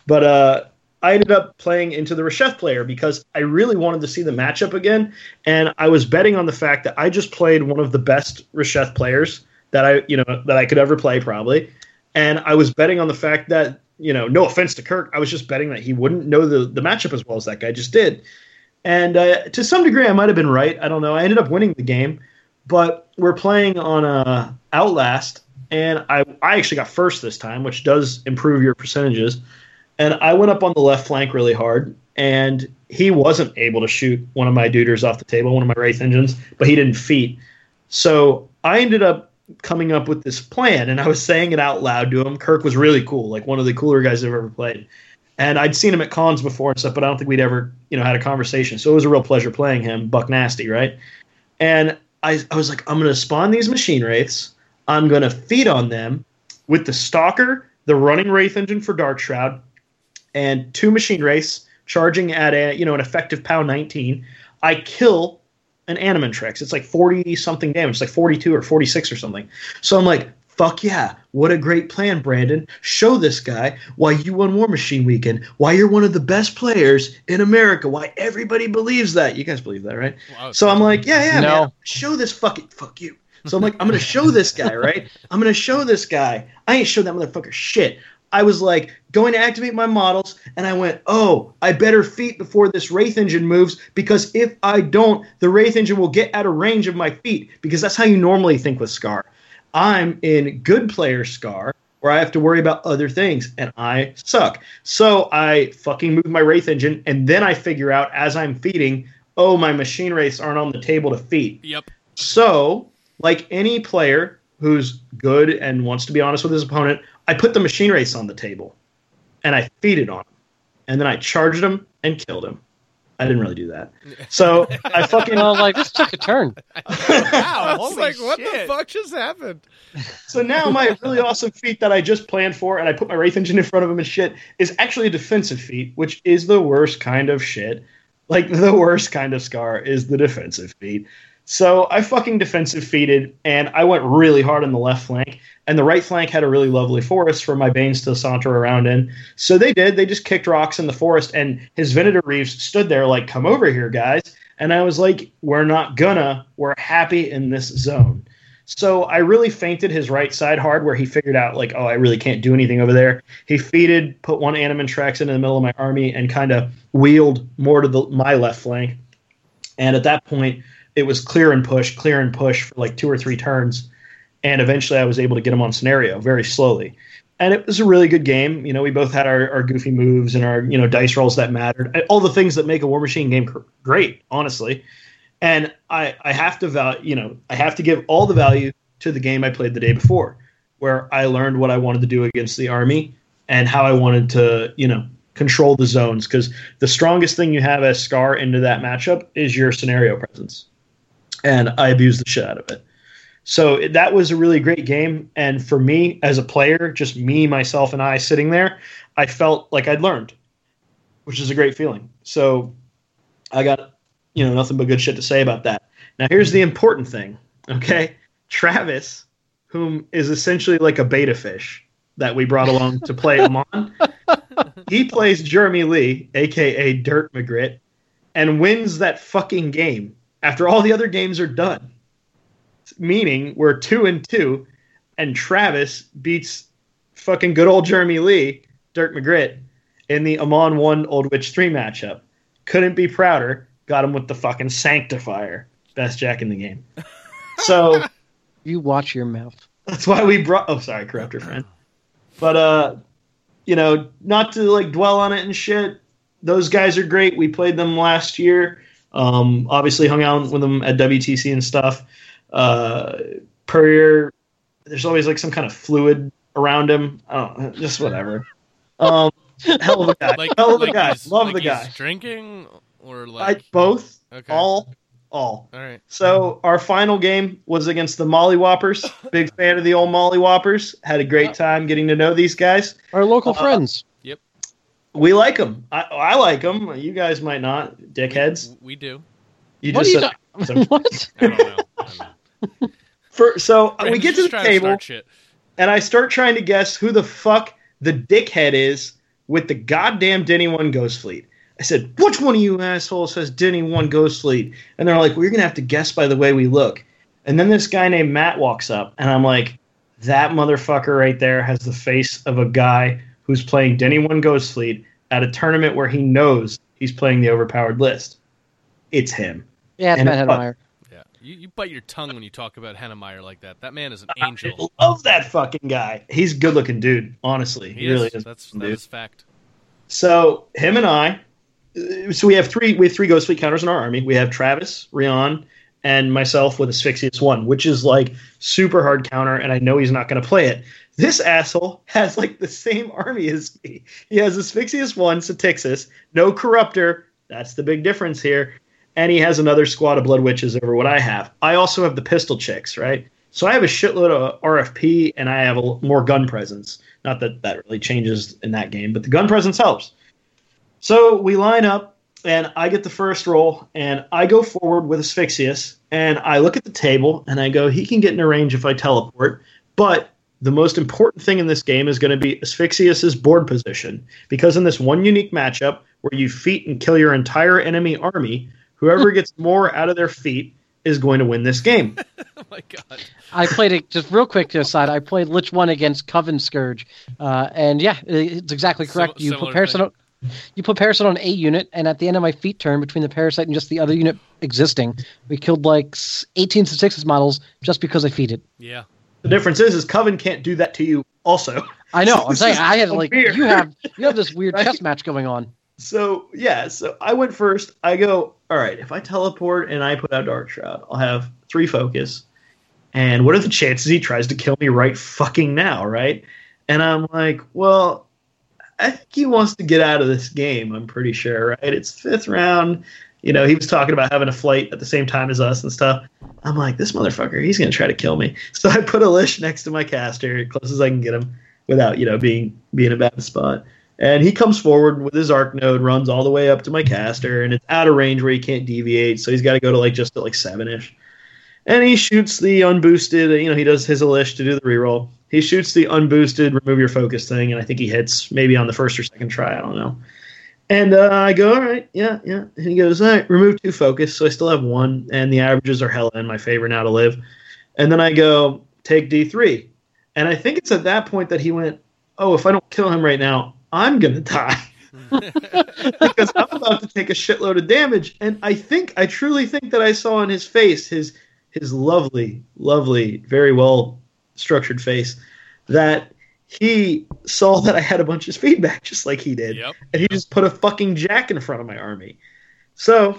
But I ended up playing into the Rasheth player because I really wanted to see the matchup again, and I was betting on the fact that I just played one of the best Rasheth players that I could ever play probably, and I was betting on the fact that, no offense to Kirk, I was just betting that he wouldn't know the matchup as well as that guy just did. And to some degree, I might have been right. I don't know. I ended up winning the game, but we're playing on Outlast, and I actually got first this time, which does improve your percentages. And I went up on the left flank really hard, and he wasn't able to shoot one of my duders off the table, one of my Wraith Engines, but he didn't feat. So I ended up coming up with this plan, and I was saying it out loud to him. Kirk was really cool, like one of the cooler guys I've ever played. And I'd seen him at cons before and stuff, but I don't think we'd ever, had a conversation. So it was a real pleasure playing him, Buck Nasty, right? And I was like, I'm going to spawn these machine wraiths. I'm going to feed on them with the Stalker, the running Wraith Engine for Dark Shroud, and 2 machine wraiths charging at an effective POW 19. I kill an Animatrix. It's like 40-something damage. It's like 42 or 46 or something. So I'm like, fuck yeah, what a great plan, Brandon. Show this guy why you won War Machine Weekend, why you're one of the best players in America, why everybody believes that. You guys believe that, right? Wow, so I'm like, yeah, no. Man, show this fuck you. So I'm like, I'm going to show this guy, right? I'm going to show this guy. I ain't showed that motherfucker shit. I was like going to activate my models, and I went, oh, I better feat before this Wraith Engine moves, because if I don't, the Wraith Engine will get out of range of my feat, because that's how you normally think with Scar. I'm in good player Scar, where I have to worry about other things, and I suck. So I fucking move my Wraith Engine, and then I figure out as I'm feeding, oh, my machine wraiths aren't on the table to feed. Yep. So, like any player who's good and wants to be honest with his opponent, I put the machine wraiths on the table, and I feeded on him, and then I charged him and killed him. I didn't really do that. So I fucking... I was like, this took a turn. Wow, holy like, shit. what the fuck just happened? So now my really awesome feat that I just planned for, and I put my Wraith Engine in front of him and shit, is actually a defensive feat, which is the worst kind of shit. Like, the worst kind of Scar is the defensive feat. So I fucking defensive feated, and I went really hard on the left flank, and the right flank had a really lovely forest for my Banes to saunter around in. So they did. They just kicked rocks in the forest, and his Venator Reeves stood there like, come over here, guys. And I was like, we're not gonna. We're happy in this zone. So I really feinted his right side hard, where he figured out, like, oh, I really can't do anything over there. He feeded, put one Animatrix into the middle of my army, and kind of wheeled more to my left flank. And at that point, it was clear and push for like 2 or 3 turns. And eventually I was able to get him on scenario very slowly. And it was a really good game. We both had our goofy moves and our, dice rolls that mattered. All the things that make a War Machine game great, honestly. And I have to I have to give all the value to the game I played the day before, where I learned what I wanted to do against the army and how I wanted to, control the zones. Because the strongest thing you have as Scar into that matchup is your scenario presence. And I abused the shit out of it. So that was a really great game. And for me, as a player, just me, myself, and I sitting there, I felt like I'd learned, which is a great feeling. So I got, nothing but good shit to say about that. Now, here's the important thing, okay? Travis, whom is essentially like a beta fish that we brought along to play Amon, he plays Jeremy Lee, a.k.a. Dirt McGritt. and wins that fucking game after all the other games are done. Meaning we're 2-2, and Travis beats fucking good old Jeremy Lee, Dirk McGritt, in the Amon 1 Old Witch 3 matchup. Couldn't be prouder. Got him with the fucking Sanctifier. Best Jack in the game. So you watch your mouth. That's why we brought... Oh, sorry, Corruptor friend. But, not to, like, dwell on it and shit, those guys are great. We played them last year. Obviously hung out with them at WTC and stuff. Per year, there's always, like, some kind of fluid around him. I don't know, just whatever. Hell of a guy. Hell of a guy. Love the guy. Drinking or, like... Both. Okay. All. All right. So our final game was against the Molly Whoppers. Big fan of the old Molly Whoppers. Had a great time getting to know these guys. Our local friends. Yep. We like them. I like them. You guys might not, dickheads. We do. You What just are you said, What? I don't know. so we get to the Just trying to table, start shit. and I start trying to guess who the fuck the dickhead is with the goddamn Denny One Ghost Fleet. I said, which one of you assholes has Denny One Ghost Fleet? And they're like, well, you're going to have to guess by the way we look. And then this guy named Matt walks up, and I'm like, that motherfucker right there has the face of a guy who's playing Denny One Ghost Fleet at a tournament where he knows he's playing the overpowered list. It's him. Yeah, it's And Matt Hennemeyer. Yeah, you bite your tongue when you talk about Hennemeyer like that. That man is an angel. I love that fucking guy. He's a good-looking dude, honestly. He really is. That dude. is fact. So him and I, so we have three Ghost Fleet counters in our army. We have Travis, Rion, and myself with Asphyxious 1, which is like super hard counter, and I know he's not going to play it. This asshole has like the same army as me. He has Asphyxious 1, Satixis, no Corruptor. That's the big difference here. And he has another squad of Blood Witches over what I have. I also have the Pistol Chicks, right? So I have a shitload of RFP, and I have more gun presence. Not that that really changes in that game, but the gun presence helps. So we line up, and I get the first roll, and I go forward with Asphyxious, and I look at the table, and I go, he can get in a range if I teleport, but the most important thing in this game is going to be Asphyxious's board position, because in this one unique matchup where you feat and kill your entire enemy army, whoever gets more out of their feet is going to win this game. Oh my god. I played it, just real quick to aside, I played Lich 1 against Coven Scourge, and yeah, it's exactly correct. You put Parasite on a unit, and at the end of my feat turn, between the Parasite and just the other unit existing, we killed like 18 Satixis models just because I feated. Yeah. The difference is Coven can't do that to you also. I know, I'm saying, I had so like, weird. you have this weird Right? chess match going on. So I went first. I go, all right, if I teleport and I put out Dark Shroud, I'll have 3 focus. And what are the chances he tries to kill me right fucking now, right? And I'm like, well, I think he wants to get out of this game, I'm pretty sure, right? It's 5th round. You know, he was talking about having a flight at the same time as us and stuff. I'm like, this motherfucker, he's going to try to kill me. So I put a Lish next to my caster, as close as I can get him, without, being in a bad spot. And he comes forward with his arc node, runs all the way up to my caster, and it's out of range where he can't deviate, so he's got to go to just at 7-ish. And he shoots the unboosted, he does his Elish to do the reroll. He shoots the unboosted remove your focus thing, and I think he hits maybe on the first or second try, I don't know. And I go, all right, yeah. And he goes, all right, remove 2 focus, so I still have 1, and the averages are hella in my favor now to live. And then I go, take D3. And I think it's at that point that he went, oh, if I don't kill him right now, I'm going to die. Because I'm about to take a shitload of damage. And I truly think that I saw on his face, his lovely, lovely, very well structured face, that he saw that I had a bunch of feedback just like he did. Yep. And he just put a fucking jack in front of my army. So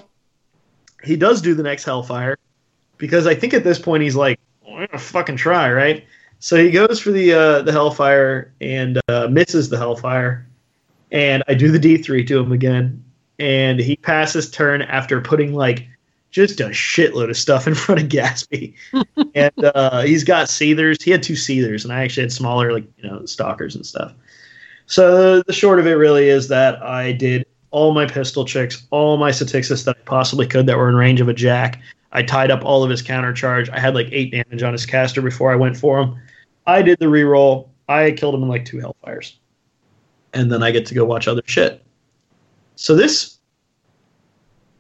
he does do the next Hellfire, because I think at this point he's like, well, I'm going to fucking try, right? So he goes for the Hellfire and misses the Hellfire. And I do the D3 to him again. And he passes turn after putting just a shitload of stuff in front of Gatsby. And he's got Seethers. He had 2 Seethers, and I actually had smaller, Stalkers and stuff. So the short of it really is that I did all my Pistol Chicks, all my Satixis that I possibly could that were in range of a Jack. I tied up all of his counter charge. I had 8 damage on his caster before I went for him. I did the reroll. I killed him in 2 Hellfires. And then I get to go watch other shit. So this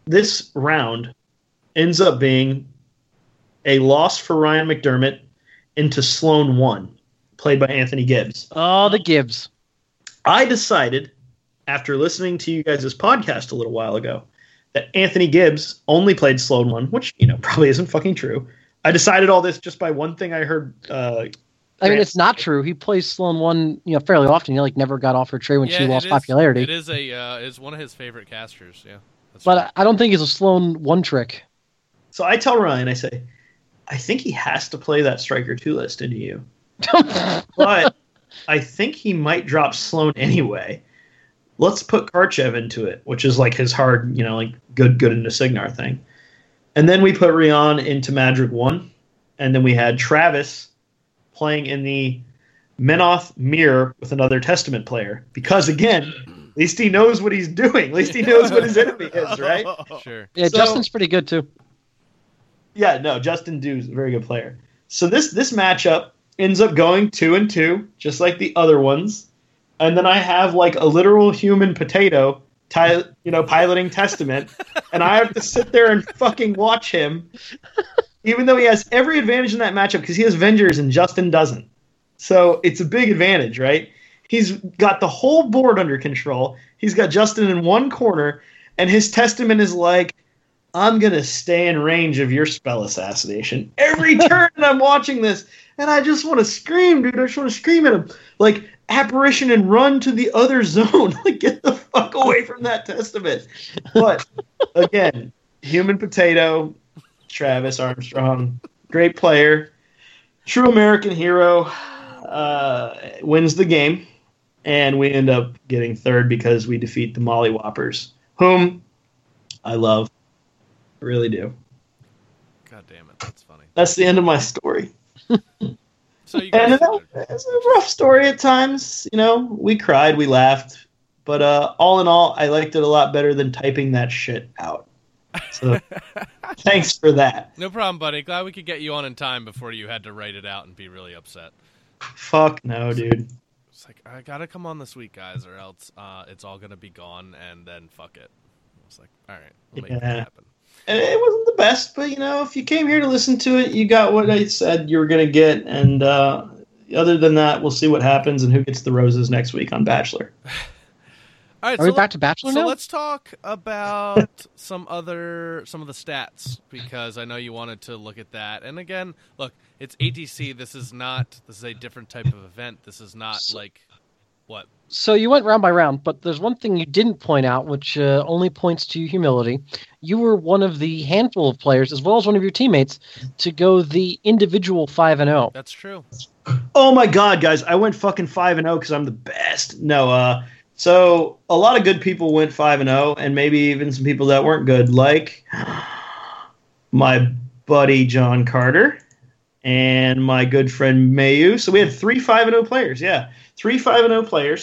this round ends up being a loss for Ryan McDermott into Sloan 1, played by Anthony Gibbs. Oh, the Gibbs. I decided, after listening to you guys' podcast a little while ago, that Anthony Gibbs only played Sloan 1, which, probably isn't fucking true. I decided all this just by one thing I heard. I mean, it's not true. He plays Sloan 1, fairly often. He never got offered trade when she lost popularity. It is is one of his favorite casters. Yeah, but I don't think he's a Sloan 1 trick. So I tell Ryan, I say, I think he has to play that striker 2 list into you, but I think he might drop Sloan anyway. Let's put Karchev into it, which is like his hard, good into Signar thing. And then we put Rion into Madrid 1, and then we had Travis playing in the Menoth mirror with another Testament player. Because, again, at least he knows what he's doing. At least he knows what his enemy is, right? Sure. Yeah, so, Justin's pretty good, too. Yeah, no, Justin Dew's a very good player. So this matchup ends up going 2-2, just like the other ones. And then I have like a literal human potato, piloting Testament, and I have to sit there and fucking watch him, even though he has every advantage in that matchup because he has Vengers and Justin doesn't. So it's a big advantage, right? He's got the whole board under control. He's got Justin in one corner, and his Testament is like, I'm going to stay in range of your spell assassination. Every turn I'm watching this, and I just want to scream, dude. I just want to scream at him. Like, apparition and run to the other zone. Like, get the fuck away from that Testament. But, again, human potato, Travis Armstrong, great player, true American hero, wins the game, and we end up getting third because we defeat the Molly Whoppers, whom I love. I really do. God damn it, that's funny. That's the end of my story. So you guys it's a rough story at times. We cried, we laughed, but all in all, I liked it a lot better than typing that shit out. So thanks for that. No problem, buddy. Glad we could get you on in time before you had to write it out and be really upset. Fuck no, dude. It's like, I gotta come on this week, guys, or else it's all gonna be gone, and then fuck it. I was like, all right, we'll make that happen. And it wasn't the best, but if you came here to listen to it, you got what I said you were going to get. And other than that, we'll see what happens and who gets the roses next week on Bachelor. All right, Are we back to Bachelor now? So let's talk about some of the stats, because I know you wanted to look at that. And again, look, it's ATC. This is a different type of event. This is not like what. So you went round by round, but there's one thing you didn't point out, which only points to humility. You were one of the handful of players, as well as one of your teammates, to go the individual 5-0. That's true. Oh my god, guys! I went fucking 5-0 because I'm the best. No, so a lot of good people went 5-0, and maybe even some people that weren't good, like my buddy John Carter and my good friend Mayu. So we had 3 5-0 players. Yeah, 3 5-0 players.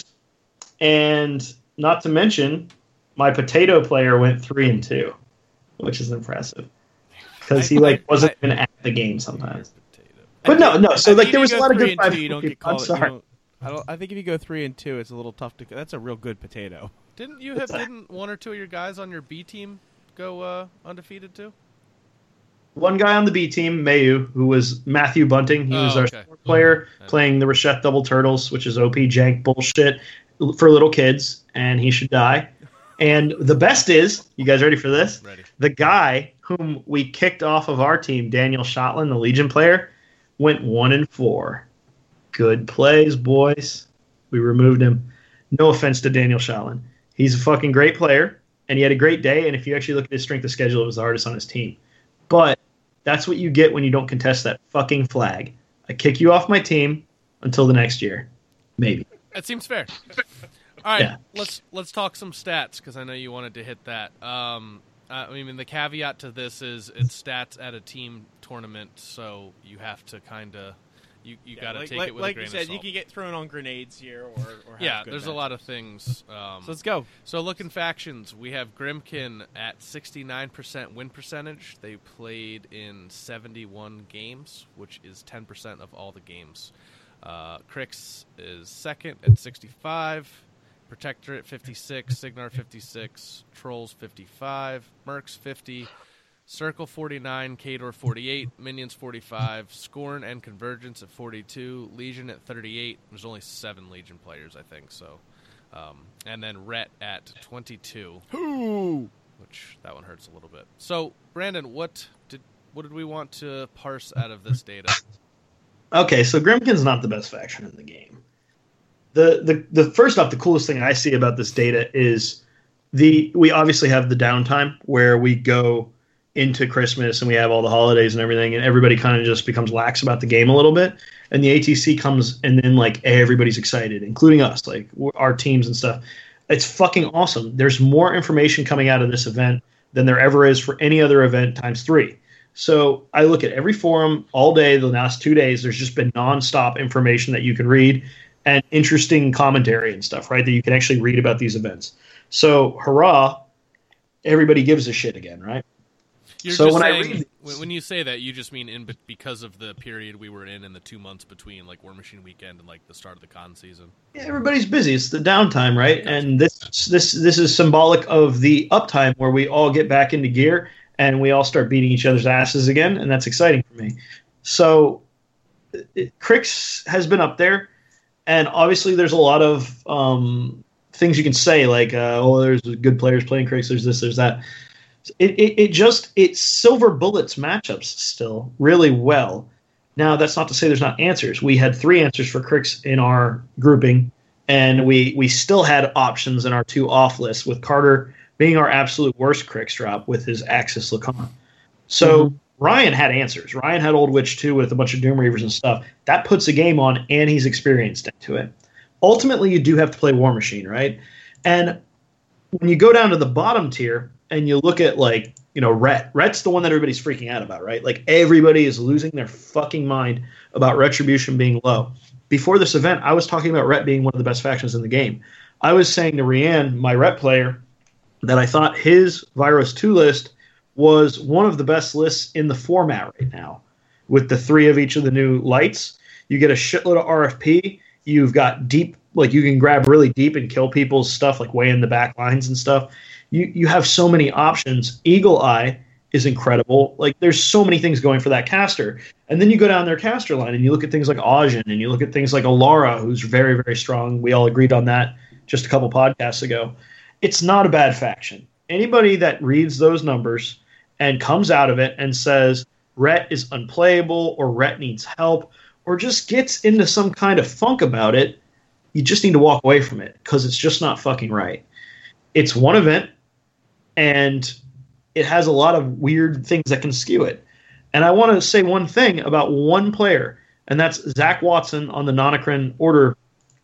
And not to mention, my potato player went 3-2, which is impressive because he wasn't even at the game sometimes. But no. So there was a lot of good 5-0 people. I'm sorry. I think if you go 3-2, it's a little tough to. That's a real good potato. Didn't one or two of your guys on your B team go undefeated too? One guy on the B team, Mayu, who was Matthew Bunting. He was our player playing the Rasheth Double Turtles, which is OP jank bullshit for little kids, and he should die. And the best is, you guys ready for this? Ready. The guy whom we kicked off of our team, Daniel Shotland, the Legion player, went 1-4. Good plays, boys. We removed him. No offense to Daniel Shotland. He's a fucking great player, and he had a great day, and if you actually look at his strength of schedule, it was the hardest on his team. But that's what you get when you don't contest that fucking flag. I kick you off my team until the next year. Maybe. That seems fair. All right, let's talk some stats, because I know you wanted to hit that. The caveat to this is it's stats at a team tournament, so you have to kind of you got to take it with a grain of salt. Like you said, you can get thrown on grenades here, or have there's a lot of things. So let's go. So looking factions, we have Grimkin at 69% win percentage. They played in 71 games, which is 10% of all the games. Crix is second at 65%. Protectorate 56, Signar 56, Trolls 55, Mercs 50, Circle 49, Kador 48, Minions 45, Scorn and Convergence at 42, Legion at 38. There's only 7 Legion players, I think. So, and then Rhett at 22. Ooh. Which that one hurts a little bit. So, Brandon, what did we want to parse out of this data? Okay, so Grymkin's not the best faction in the game. The first off, the coolest thing I see about this data is we obviously have the downtime where we go into Christmas and we have all the holidays and everything, and everybody kind of just becomes lax about the game a little bit. And the ATC comes, and then like everybody's excited, including us, like our teams and stuff. It's fucking awesome. There's more information coming out of this event than there ever is for any other event times 3. So I look at every forum all day, the last 2 days, there's just been nonstop information that you can read and interesting commentary and stuff, right, that you can actually read about these events. So, hurrah, everybody gives a shit again, right? When you say that, you just mean because of the period we were in the 2 months between like War Machine weekend and like the start of the con season. Yeah, everybody's busy. It's the downtime, right? And this is symbolic of the uptime where we all get back into gear and we all start beating each other's asses again, and that's exciting for me. So, Crix has been up there, and obviously there's a lot of things you can say, like, there's good players playing Crix, there's this, there's that. It silver bullets matchups still really well. Now, that's not to say there's not answers. We had 3 answers for Crix in our grouping, and we still had options in our 2 off lists, with Carter being our absolute worst Crix drop with his Axis Lacan. So Ryan had answers. Ryan had Old Witch 2 with a bunch of Doom Reavers and stuff. That puts a game on, and he's experienced into it. Ultimately, you do have to play War Machine, right? And when you go down to the bottom tier, and you look at, like, you know, Rhett's the one that everybody's freaking out about, right? Like, everybody is losing their fucking mind about Retribution being low. Before this event, I was talking about Rhett being one of the best factions in the game. I was saying to Rianne, my Rhett player, that I thought his Virus 2 list was one of the best lists in the format right now. With the 3 of each of the new lights, you get a shitload of RFP. You've got deep, like, you can grab really deep and kill people's stuff, like way in the back lines and stuff. You have so many options. Eagle Eye is incredible. Like, there's so many things going for that caster. And then you go down their caster line and you look at things like Ajin, and you look at things like Alara, who's very, very strong. We all agreed on that just a couple podcasts ago. It's not a bad faction. Anybody that reads those numbers and comes out of it and says Rhett is unplayable or Rhett needs help or just gets into some kind of funk about it, you just need to walk away from it, because it's just not fucking right. It's one event, and it has a lot of weird things that can skew it. And I want to say one thing about one player, and that's Zach Watson on the Nonocran Order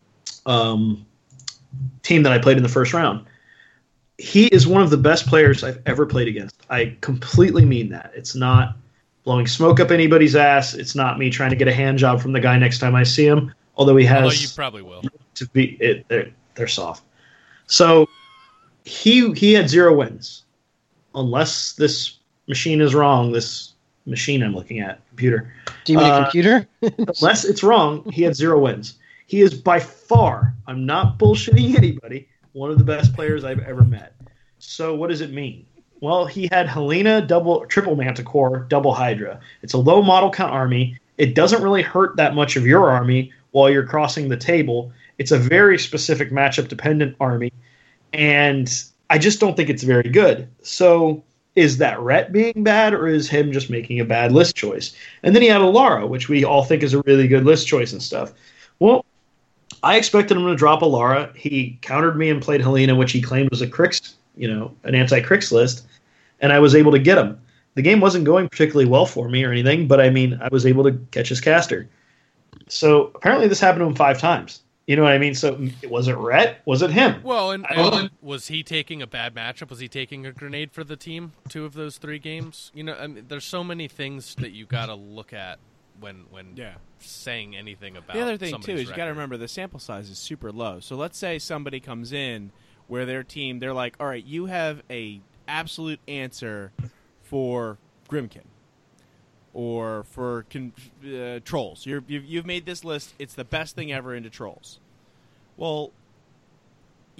team that I played in the first round. He is one of the best players I've ever played against. I completely mean that. It's not blowing smoke up anybody's ass. It's not me trying to get a hand job from the guy next time I see him, although he has... Although you probably will. To be, they're soft. So... He had 0 wins, unless this machine is wrong. This machine I'm looking at, computer. Do you mean a computer? Unless it's wrong, he had 0 wins. He is by far, I'm not bullshitting anybody, one of the best players I've ever met. So what does it mean? Well, he had Helena triple Manticore, double Hydra. It's a low model count army. It doesn't really hurt that much of your army while you're crossing the table. It's a very specific matchup dependent army. And I just don't think it's very good. So is that Rhett being bad, or is him just making a bad list choice? And then he had Alara, which we all think is a really good list choice and stuff. Well, I expected him to drop Alara. He countered me and played Helena, which he claimed was a Crix, an anti-Crix list, and I was able to get him. The game wasn't going particularly well for me or anything, but I mean, I was able to catch his caster. So apparently this happened to him 5 times. You know what I mean? So was it Rhett? Was it him? Well, and was he taking a bad matchup? Was he taking a grenade for the team 2 of those 3 games? I mean, there's so many things that you got to look at when saying anything about the other thing too is record. You got to remember the sample size is super low. So let's say somebody comes in where their team, they're like, all right, you have a absolute answer for Grymkin. Or for Trolls. You've made this list. It's the best thing ever into Trolls. Well,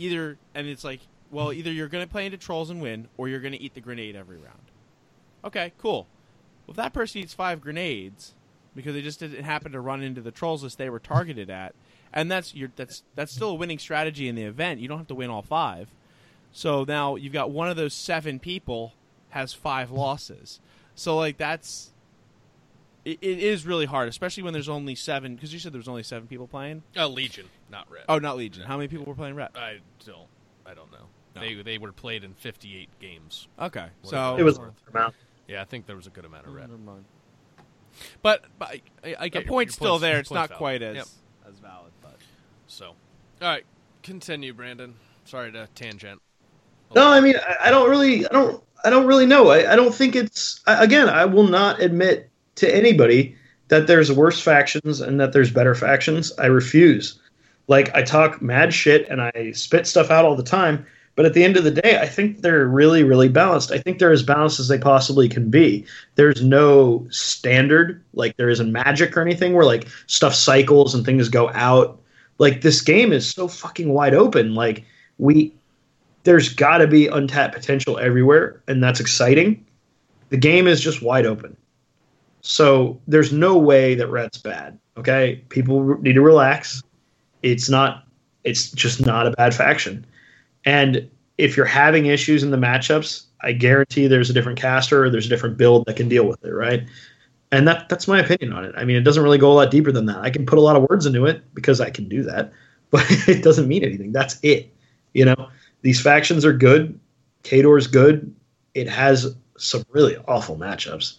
either it's like, well, either you're going to play into trolls and win, or you're going to eat the grenade every round. Okay, cool. Well, if that person eats 5 grenades because they just didn't happen to run into the trolls list they were targeted at, and that's still a winning strategy in the event. You don't have to win all 5. So now you've got one of those 7 people has 5 losses. So like it is really hard, especially when there's only 7. Because you said there was only 7 people playing. Legion, not Red. Oh, not Legion. How many people were playing Red? I don't know. No. They were played in 58 games. Okay, so it was a amount. Yeah, I think there was a good amount of Red. Never mind. But I get the point's still there. It's not valid. quite as Yep. valid, but So, all right, continue, Brandon. Sorry to tangent. No, I mean, I don't really know. I don't think it's, again, I will not admit to anybody that there's worse factions and that there's better factions. I refuse. Like, I talk mad shit and I spit stuff out all the time, but at the end of the day, I think they're really, really balanced. I think they're as balanced as they possibly can be. There's no standard, like there isn't Magic or anything where like stuff cycles and things go out. Like, this game is so fucking wide open. Like, there's got to be untapped potential everywhere, and that's exciting. The game is just wide open. So there's no way that Red's bad, okay? People need to relax. It's just not a bad faction. And if you're having issues in the matchups, I guarantee there's a different caster or there's a different build that can deal with it, right? And that's my opinion on it. I mean, it doesn't really go a lot deeper than that. I can put a lot of words into it because I can do that, but it doesn't mean anything. That's it. You know, these factions are good. Khador's good. It has some really awful matchups.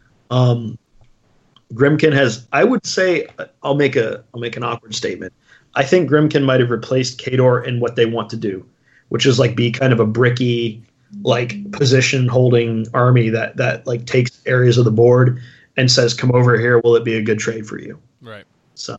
Grymkin has, I would say, I'll make an awkward statement. I think Grymkin might have replaced Khador in what they want to do, which is like be kind of a bricky, like position holding army that like takes areas of the board and says, "Come over here. Will it be a good trade for you?" Right. So,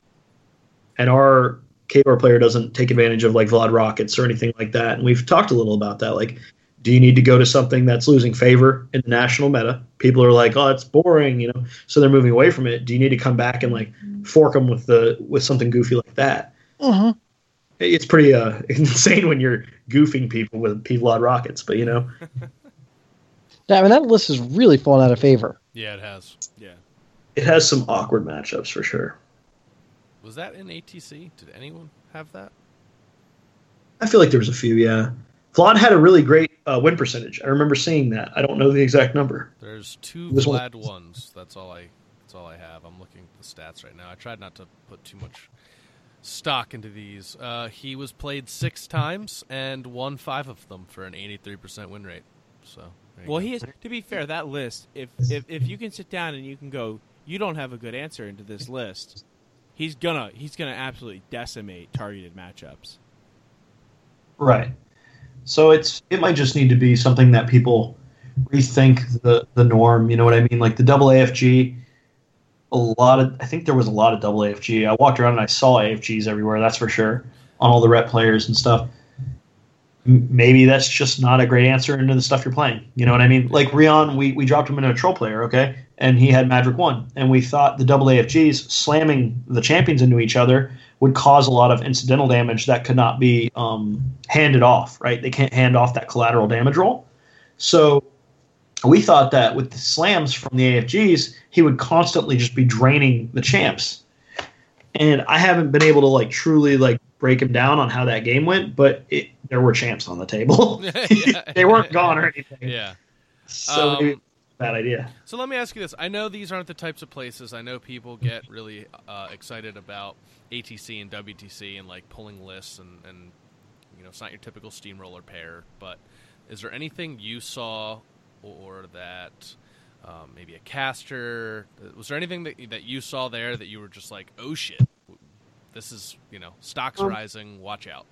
and our Khador player doesn't take advantage of like Vlad rockets or anything like that. And we've talked a little about that. Like, do you need to go to something that's losing favor in the national meta? People are like, "Oh, it's boring," you know, so they're moving away from it. Do you need to come back and like fork them with something goofy like that? Uh-huh. It's pretty insane when you're goofing people with Vlad rockets, but you know. Yeah, I mean, that list has really fallen out of favor. Yeah, it has. yeah. It has some awkward matchups for sure. Was that in ATC? Did anyone have that? I feel like there was a few, yeah. Vlad had a really great win percentage. I remember seeing that. I don't know the exact number. There's 2 This one- Vlad ones. That's all I have. I'm looking at the stats right now. I tried not to put too much stock into these. He was played 6 times and won 5 of them for an 83% win rate. So, there you Well, go. he is. To be fair, that list, if you can sit down and you can go, you don't have a good answer into this list, he's gonna absolutely decimate targeted matchups. Right. So it might just need to be something that people rethink the norm. You know what I mean? Like the double AFG. I think there was a lot of double AFG. I walked around and I saw AFGs everywhere. That's for sure on all the rep players and stuff. Maybe that's just not a great answer into the stuff you're playing. You know what I mean? Like Rion, we dropped him into a troll player, okay, and he had Magic 1, and we thought the double AFGs slamming the champions into each other would cause a lot of incidental damage that could not be handed off. Right? They can't hand off that collateral damage roll. So we thought that with the slams from the AFGs, he would constantly just be draining the champs. And I haven't been able to like truly like break him down on how that game went, but there were champs on the table. They weren't gone or anything. Yeah. So maybe it's a bad idea. So let me ask you this. I know these aren't the types of places. I know people get really excited about ATC and WTC and like pulling lists and you know, it's not your typical steamroller pair, but is there anything you saw or that maybe a caster, was there anything that you saw there that you were just like, oh shit, this is, you know, stocks rising, watch out?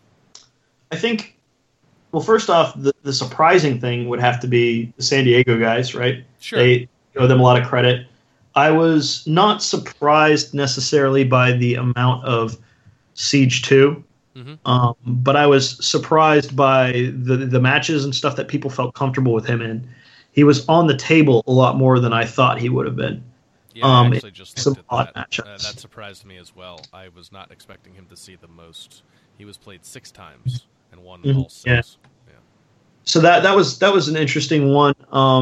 I think, well, first off, the surprising thing would have to be the San Diego guys, right? Sure. They owe them a lot of credit. I was not surprised necessarily by the amount of Siege 2, but I was surprised by the matches and stuff that people felt comfortable with him in. He was on the table a lot more than I thought he would have been. Yeah, I actually just some looked odd at that. matchups. That surprised me as well. I was not expecting him to see the most He was played 6 times and won Mhm. all 6. Yeah. Yeah. So that was an interesting one.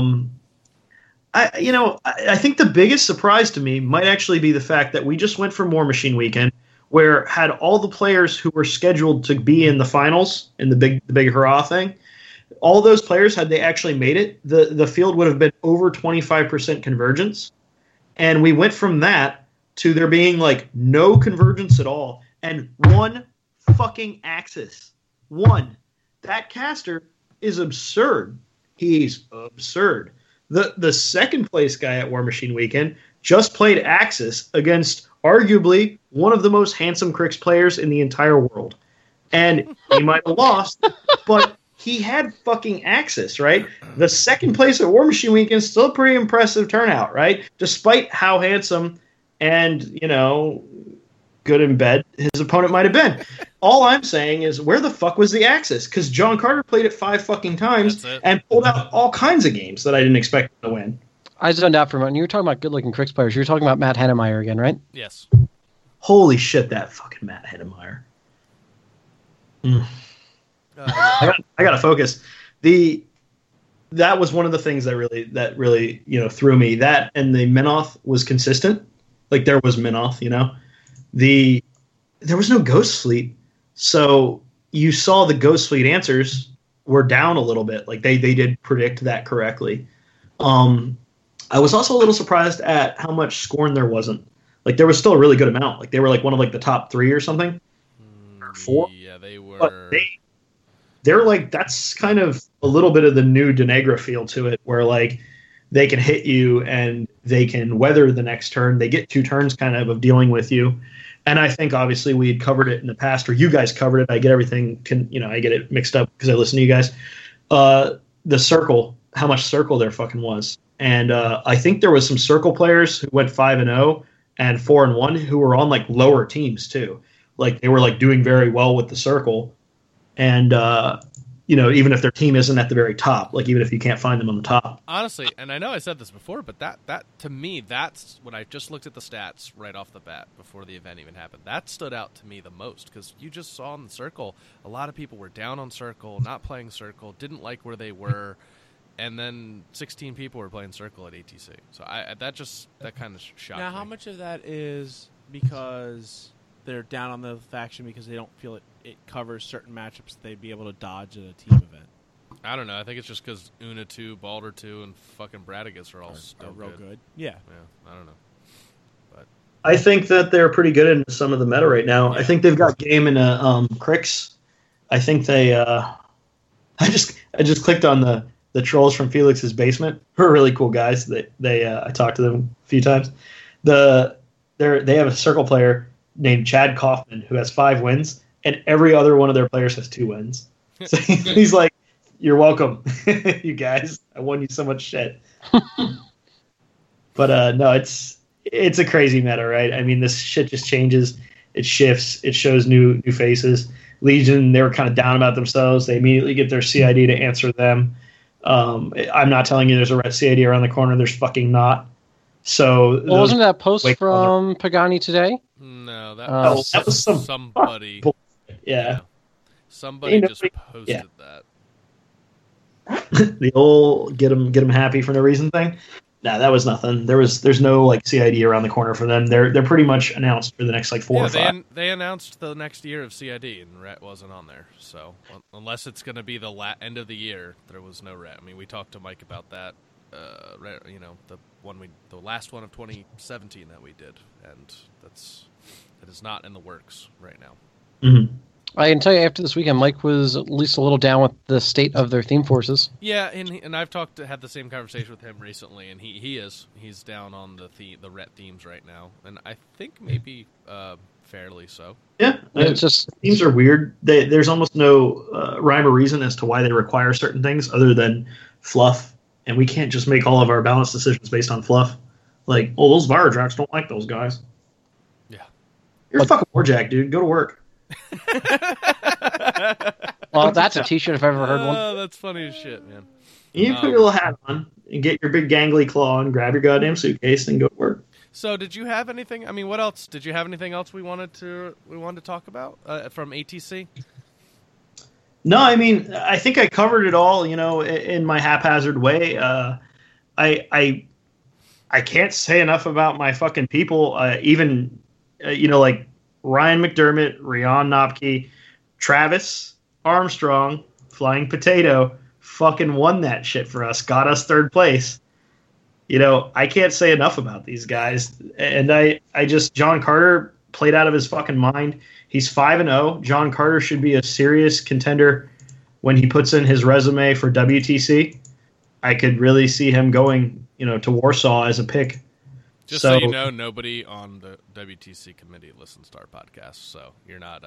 I think the biggest surprise to me might actually be the fact that we just went from War Machine Weekend, where had all the players who were scheduled to be in the finals in the big hurrah thing, all those players, had they actually made it, the field would have been over 25% convergence, and we went from that to there being like no convergence at all and one fucking Axis. One. That caster is absurd. He's absurd. The second place guy at War Machine Weekend just played Axis against arguably one of the most handsome Crix players in the entire world. And he might have lost, but he had fucking Axis, right? The second place at War Machine Weekend is still a pretty impressive turnout, right? Despite how handsome and, good in bed his opponent might have been. All I'm saying is, where the fuck was the Axis? Because John Carter played it 5 fucking times and pulled out all kinds of games that I didn't expect him to win. I zoned out for a moment. You were talking about good-looking Crix players. You were talking about Matt Hennemeyer again, right? Yes. Holy shit, that fucking Matt Hennemeyer. I gotta focus. That was one of the things that really threw me. That and the Minoth was consistent. Like, there was Minoth, there was no Ghost Fleet, so you saw the Ghost Fleet answers were down a little bit. Like, they did predict that correctly. I was also a little surprised at how much Scorn there wasn't. Like, there was still a really good amount. Like, they were like one of like the top 3 or something, or 4. Yeah, they were. But they're like, that's kind of a little bit of the new Denegra feel to it, where like they can hit you and they can weather the next turn. They get 2 turns kind of dealing with you. And I think obviously we had covered it in the past, or you guys covered it. I get everything, I get it mixed up because I listen to you guys. The Circle, how much Circle there fucking was. And I think there was some Circle players who went 5-0 and 4-1 who were on like lower teams too. Like, they were like doing very well with the Circle. And, even if their team isn't at the very top, like even if you can't find them on the top. Honestly, and I know I said this before, but that to me, that's when I just looked at the stats right off the bat before the event even happened. That stood out to me the most, because you just saw in the Circle, a lot of people were down on Circle, not playing Circle, didn't like where they were, and then 16 people were playing Circle at ATC. So that kind of shocked me. Now, how much of that is because they're down on the faction because they don't feel it covers certain matchups that they'd be able to dodge at a team event? I don't know. I think it's just because Una 2, Balder 2, and fucking Bradigus are all still real good. Yeah. Yeah, I don't know. But I think that they're pretty good in some of the meta right now. Yeah. I think they've got game in Crix. I think they I just clicked on the trolls from Felix's basement, who are really cool guys. I talked to them a few times. They have a Circle player named Chad Kaufman who has 5 wins, and every other one of their players has 2 wins. So he's like, "You're welcome, you guys. I won you so much shit." But no, it's a crazy meta, right? I mean, this shit just changes. It shifts. It shows new faces. Legion, they were kind of down about themselves. They immediately get their CID to answer them. I'm not telling you there's a red CID around the corner. There's fucking not. So wasn't that post from Pagani today? No, that was somebody. Yeah. Somebody just posted that. The old get them happy for no reason thing. No, that was nothing. There's no like CID around the corner for them. They're pretty much announced for the next like 4 or 5. They announced the next year of CID, and Rhett wasn't on there. So unless it's going to be the end of the year, there was no Rhett. I mean, we talked to Mike about that. The last one of 2017 that we did, and that is not in the works right now. Mm-hmm. I can tell you, after this weekend, Mike was at least a little down with the state of their theme forces. Yeah, and I've had the same conversation with him recently, and he's down on the Rhett themes right now, and I think maybe fairly so. Yeah, it's just themes are weird. There's almost no rhyme or reason as to why they require certain things other than fluff, and we can't just make all of our balance decisions based on fluff. Like, those Viradrax don't like those guys. Yeah, you're a fucking warjack, dude. Go to work. Well, that's a t-shirt if I've ever heard one. Oh, that's funny as shit, man. You put your little hat on and get your big gangly claw and grab your goddamn suitcase and go to work. So, did you have anything? I mean, what else? Did you have anything else we wanted to talk about from ATC? No, I mean, I think I covered it all, in my haphazard way. I can't say enough about my fucking people. Even, like Ryan McDermott, Rion Nopke, Travis Armstrong, Flying Potato, fucking won that shit for us, got us third place. I can't say enough about these guys. And I just, John Carter played out of his fucking mind. He's 5-0. John Carter should be a serious contender when he puts in his resume for WTC. I could really see him going, to Warsaw as a pick. Just so you know, nobody on the WTC committee listens to our podcast, so you're not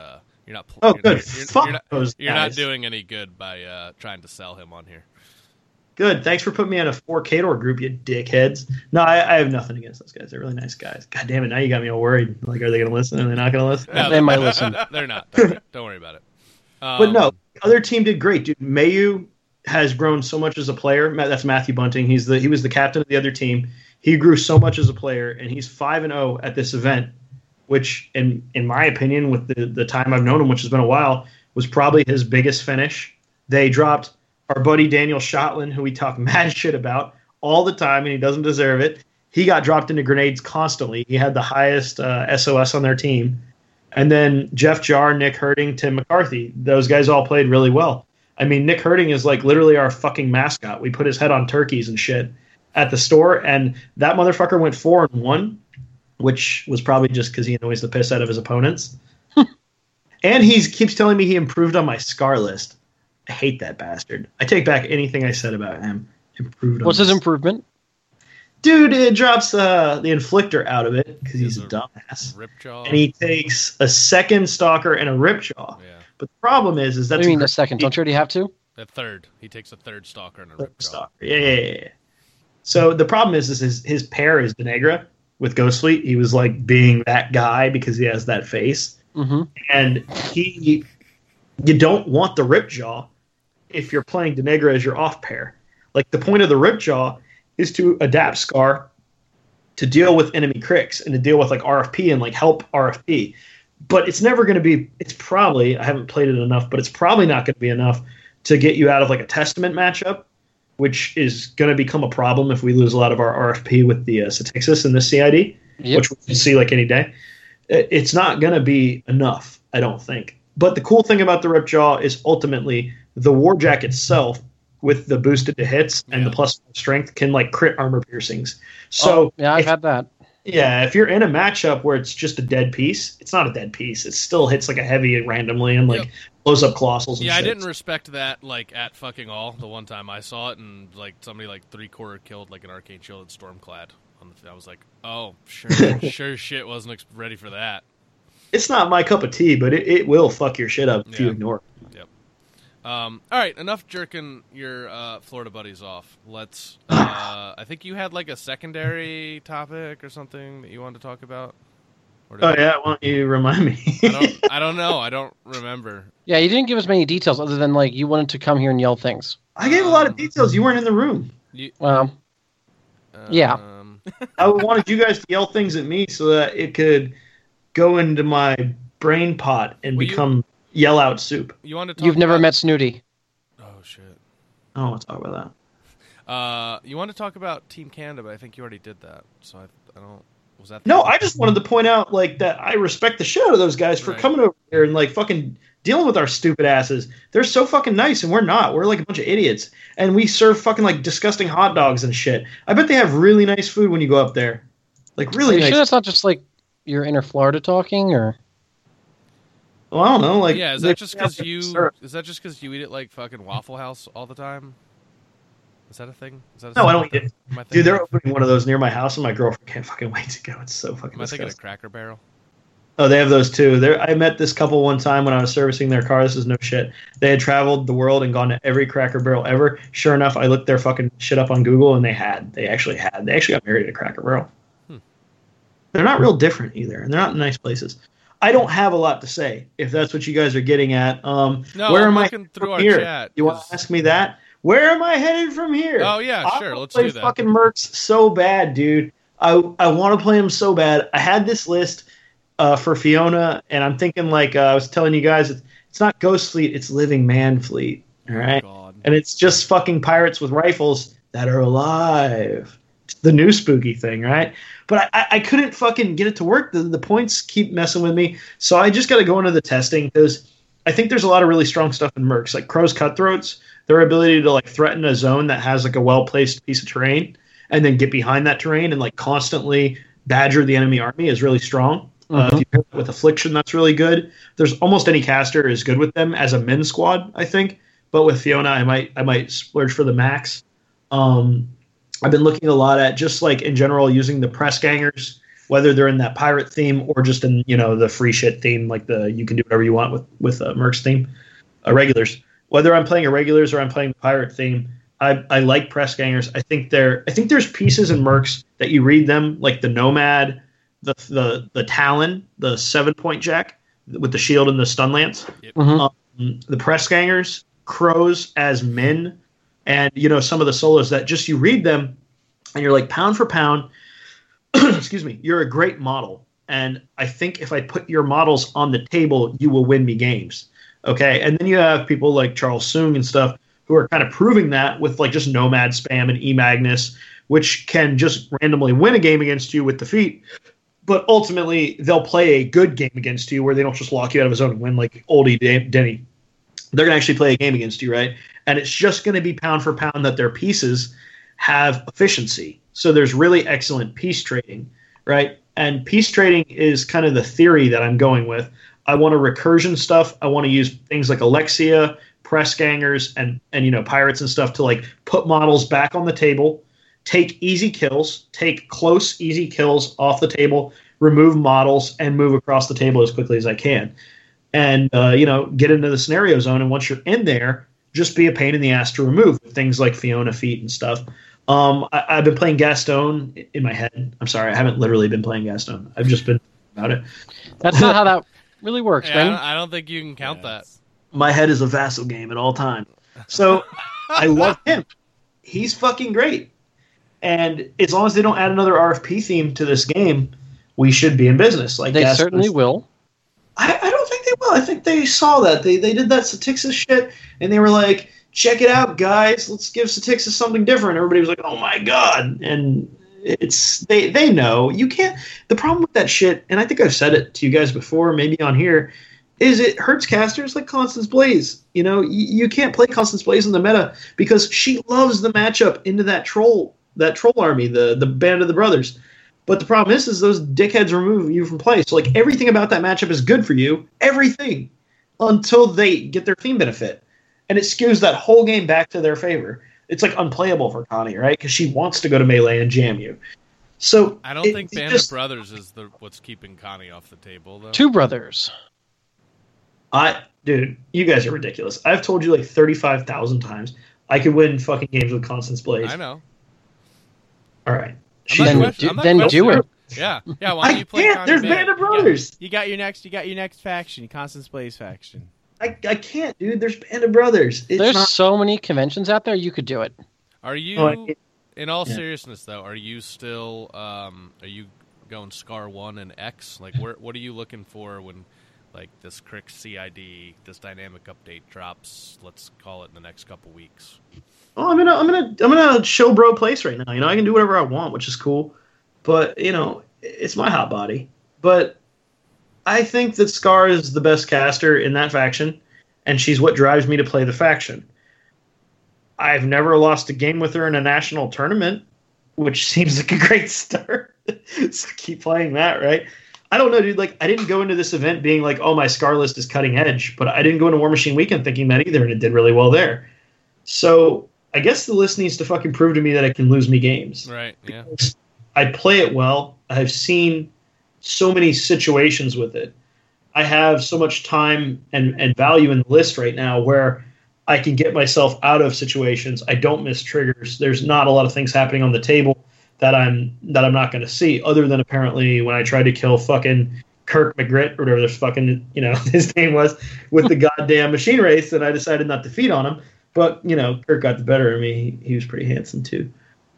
doing any good by trying to sell him on here. Good. Thanks for putting me on a 4K group, you dickheads. No, I have nothing against those guys. They're really nice guys. God damn it, now you got me all worried. Like, are they going to listen? Are they not going to listen? No, they might listen. They're not. Don't worry about it. But no, the other team did great, dude. Mayu has grown so much as a player. That's Matthew Bunting. He was the captain of the other team. He grew so much as a player, and he's 5-0 at this event, which, in my opinion, with the time I've known him, which has been a while, was probably his biggest finish. They dropped our buddy Daniel Schottland, who we talk mad shit about all the time, and he doesn't deserve it. He got dropped into grenades constantly. He had the highest SOS on their team. And then Jeff Jarr, Nick Herding, Tim McCarthy. Those guys all played really well. I mean, Nick Herding is like literally our fucking mascot. We put his head on turkeys and shit at the store, and that motherfucker went 4-1, which was probably just because he annoys the piss out of his opponents. And he keeps telling me he improved on my SCAR list. I hate that bastard. I take back anything I said about him. What's his improvement? Dude, it drops the inflictor out of it because he's a dumbass. Ripjaw. And he takes a second stalker and a ripjaw. Yeah. But the problem is that's. What do you mean a second? Don't you already have to? A third. He takes a third stalker and a ripjaw. Stalker. Yeah. So the problem is his pair is Denegra with Ghost Fleet. He was like being that guy because he has that face. Mm-hmm. And you don't want the ripjaw if you're playing Denegra as your off pair. Like, the point of the ripjaw is to adapt SCAR to deal with enemy cricks and to deal with like RFP and like help RFP. But it's never going to be, I haven't played it enough, but it's probably not going to be enough to get you out of like a Testament matchup, which is going to become a problem if we lose a lot of our RFP with the Satixis and the CID, which we'll see like any day. It's not going to be enough, I don't think. But the cool thing about the Ripjaw is ultimately the Warjack itself, with the boosted to hits and the plus strength, can like crit armor piercings. So I've had that. Yeah, if you're in a matchup where it's just a dead piece, it's not a dead piece. It still hits like a heavy randomly and like blows up colossals. And I shit. didn't respect that like at fucking all the one time I saw it, and like somebody like 3/4 killed like an arcane shielded Stormclad. I was like, oh, sure shit wasn't ready for that. It's not my cup of tea, but it will fuck your shit up if you ignore it. Yep. All right, enough jerking your Florida buddies off. Let's. I think you had like a secondary topic or something that you wanted to talk about. Why don't you remind me? I don't know. I don't remember. Yeah, you didn't give us many details other than like you wanted to come here and yell things. I gave a lot of details. You weren't in the room. Yeah. I wanted you guys to yell things at me so that it could go into my brain pot and become yell out soup. You've never met Snooty. Oh shit! I don't want to talk about that. You want to talk about Team Canada, but I think you already did that. So I don't. Was that? No, I just wanted to point out like that I respect the shit out of those guys for coming over here and like fucking dealing with our stupid asses. They're so fucking nice, and we're not. We're like a bunch of idiots, and we serve fucking like disgusting hot dogs and shit. I bet they have really nice food when you go up there, like really nice. Sure, that's not just like your inner Florida talking, or? Well, I don't know. Like, is that just because you eat it like fucking Waffle House all the time? Is that a thing? No, I don't eat it. Dude, they're opening one of those near my house, and my girlfriend can't fucking wait to go. It's so fucking disgusting. Am I thinking of Cracker Barrel? Oh, they have those too. I met this couple one time when I was servicing their car. This is no shit. They had traveled the world and gone to every Cracker Barrel ever. Sure enough, I looked their fucking shit up on Google, and they actually got married at a Cracker Barrel. They're not real different either, and they're not in nice places. I don't have a lot to say, if that's what you guys are getting at. Where am I looking through our here? chat. You want to ask me that? Where am I headed from here? Oh, yeah, sure. Let's do that. Fucking Mercs so bad, dude. I want to play him so bad. I had this list for Fiona, and I'm thinking like I was telling you guys, it's not Ghost Fleet, it's Living Man Fleet. All right, God. and it's just fucking pirates with rifles that are alive. It's the new spooky thing, right? But I couldn't fucking get it to work. The points keep messing with me, so I just got to go into the testing because I think there's a lot of really strong stuff in Mercs, like Crow's Cutthroats. Their ability to like threaten a zone that has like a well placed piece of terrain, and then get behind that terrain and like constantly badger the enemy army is really strong. If you pair it with Affliction, that's really good. There's almost any caster is good with them as a min squad, I think. But with Fiona, I might splurge for the max. I've been looking a lot at just like in general using the press gangers, whether they're in that pirate theme or just in the free shit theme, like the you can do whatever you want with Mercs theme, regulars. Whether I'm playing irregulars or I'm playing the pirate theme, I like press gangers. I think there's pieces in Mercs that you read them like the Nomad, the Talon, the 7-point jack with the shield and the stun lance, the press gangers, crows as min, and some of the solos that just you read them and you're like pound for pound. Excuse me, you're a great model, and I think if I put your models on the table, you will win me games. Okay, and then you have people like Charles Soong and stuff who are kind of proving that with like just Nomad spam and E-Magnus, which can just randomly win a game against you with defeat, but ultimately they'll play a good game against you where they don't just lock you out of a zone and win like oldie Denny. They're going to actually play a game against you, right? And it's just going to be pound for pound that their pieces have efficiency. So there's really excellent piece trading, right? And piece trading is kind of the theory that I'm going with. I want to recursion stuff. I want to use things like Alexia, press gangers, and pirates and stuff to like put models back on the table, take easy kills, take close easy kills off the table, remove models, and move across the table as quickly as I can. And get into the scenario zone. And once you're in there, just be a pain in the ass to remove things like Fiona feet and stuff. I've been playing Gaston in my head. I'm sorry, I haven't literally been playing Gaston. I've just been about it. That's not how that really works, yeah, man. I don't think you can count that. My head is a vassal game at all times. So I love him. He's fucking great. And as long as they don't add another RFP theme to this game, we should be in business. Like they certainly will. I don't think they will. I think they saw that. They did that Satixis shit, and they were like, check it out, guys. Let's give Satixis something different. Everybody was like, oh my god. And they know. You can't. The problem with that shit, and I think I've said it to you guys before, maybe on here, is it hurts casters like Constance Blaze. You can't play Constance Blaze in the meta because she loves the matchup into that troll army, the Band of the Brothers. But the problem is those dickheads remove you from play. So like everything about that matchup is good for you, everything, until they get their theme benefit, and it skews that whole game back to their favor. It's like unplayable for Connie, right? Because she wants to go to melee and jam you. So I don't think Band of Brothers is what's keeping Connie off the table, though. Two brothers. Dude, you guys are ridiculous. I've told you like 35,000 times I could win fucking games with Constance Blaze. I know. All right. Then do it. Yeah. Why don't you play can't. There's Band of Brothers. You got your next faction, Constance Blaze faction. I can't, dude. There's Band of Brothers. There's so many conventions out there. You could do it. Are you, in all seriousness though, are you still are you going Scar 1 and X? Like, what are you looking for when like this Crick CID, this dynamic update drops? Let's call it in the next couple weeks. Oh, I'm in a show bro place right now. I can do whatever I want, which is cool. But it's my hot body. But I think that Scar is the best caster in that faction, and she's what drives me to play the faction. I've never lost a game with her in a national tournament, which seems like a great start. So keep playing that, right? I don't know, dude. Like, I didn't go into this event being like, oh, my Scar list is cutting edge, but I didn't go into War Machine Weekend thinking that either, and it did really well there. So I guess the list needs to fucking prove to me that it can lose me games. Right, yeah. Because I play it well. I've seen so many situations with it. I have so much time and value in the list right now where I can get myself out of situations. I don't miss triggers. There's not a lot of things happening on the table that I'm not going to see, other than apparently when I tried to kill fucking Kirk McGritt or whatever the fucking his name was with the goddamn machine race, and I decided not to feed on him. But Kirk got the better of me. He was pretty handsome too.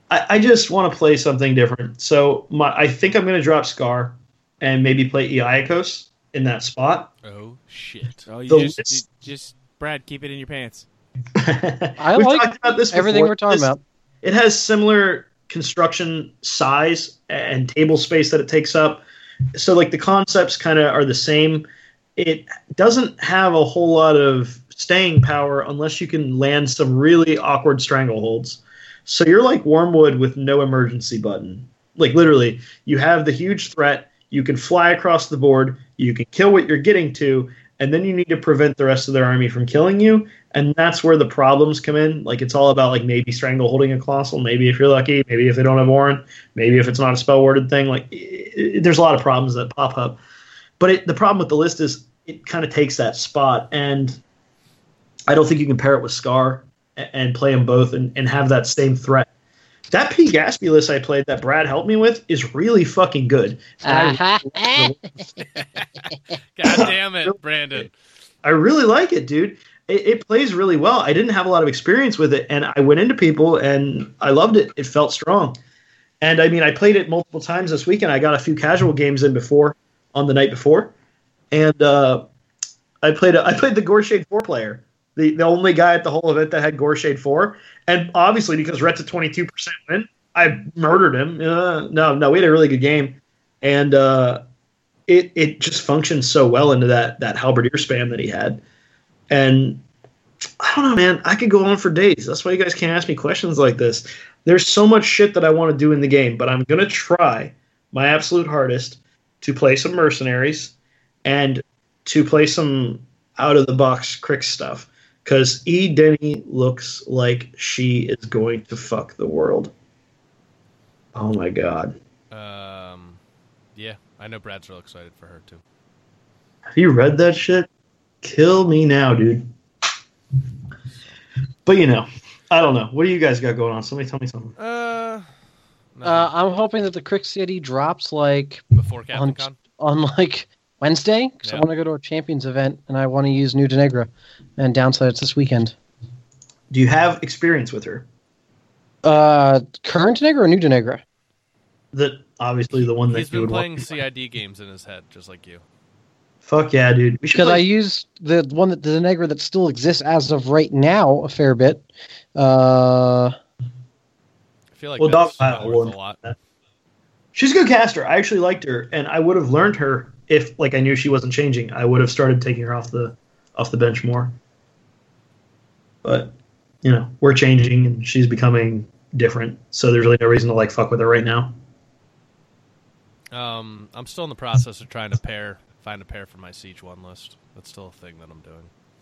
I just want to play something different. So I think I'm going to drop Scar and maybe play Iacos in that spot. Oh shit! Oh, you The just Brad, keep it in your pants. I We've like talked about this everything before. we're talking about. It has similar construction size and table space that it takes up. So like the concepts kind of are the same. It doesn't have a whole lot of staying power unless you can land some really awkward strangleholds. So you're like Wormwood with no emergency button. Like literally, you have the huge threat, you can fly across the board, you can kill what you're getting to, and then you need to prevent the rest of their army from killing you. And that's where the problems come in. Like it's all about like maybe strangle holding a colossal, maybe if you're lucky, maybe if they don't have Warren, maybe if it's not a spell worded thing. Like there's a lot of problems that pop up. But the problem with the list is it kind of takes that spot, and I don't think you can pair it with Scar and play them both and have that same threat. That P. Gaspy list I played that Brad helped me with is really fucking good. Uh-huh. God damn it, Brandon! I really like it, dude. It plays really well. I didn't have a lot of experience with it, and I went into people, and I loved it. It felt strong. And, I mean, I played it multiple times this weekend. I got a few casual games in on the night before. And I played the Gorshade 4 player, the only guy at the whole event that had Gorshade 4. And obviously, because Rhett's a 22% win, I murdered him. No, we had a really good game. And it just functioned so well into that halberdier spam that he had. And I don't know, man. I could go on for days. That's why you guys can't ask me questions like this. There's so much shit that I want to do in the game, but I'm going to try my absolute hardest to play some mercenaries and to play some out-of-the-box Crick stuff. Because E. Denny looks like she is going to fuck the world. Oh, my God. Yeah, I know Brad's real excited for her, too. Have you read that shit? Kill me now, dude. But, I don't know. What do you guys got going on? Somebody tell me something. I'm hoping that the Crick City drops like Before Captain Con? on like Wednesday, because I want to go to a Champions event and I want to use New Denegra and downside it's this weekend. Do you have experience with her? Current Denegra or New Denegra? Obviously the one that He's been playing CID games in his head, just like you. Fuck yeah, dude. Because I used the one the Denegra that still exists as of right now a fair bit. I feel like that's worth a lot. She's a good caster. I actually liked her, and I would have learned her if, I knew she wasn't changing. I would have started taking her off the bench more. But we're changing, and she's becoming different. So there's really no reason to fuck with her right now. I'm still in the process of trying to find a pair for my Siege 1 list. That's still a thing that I'm doing.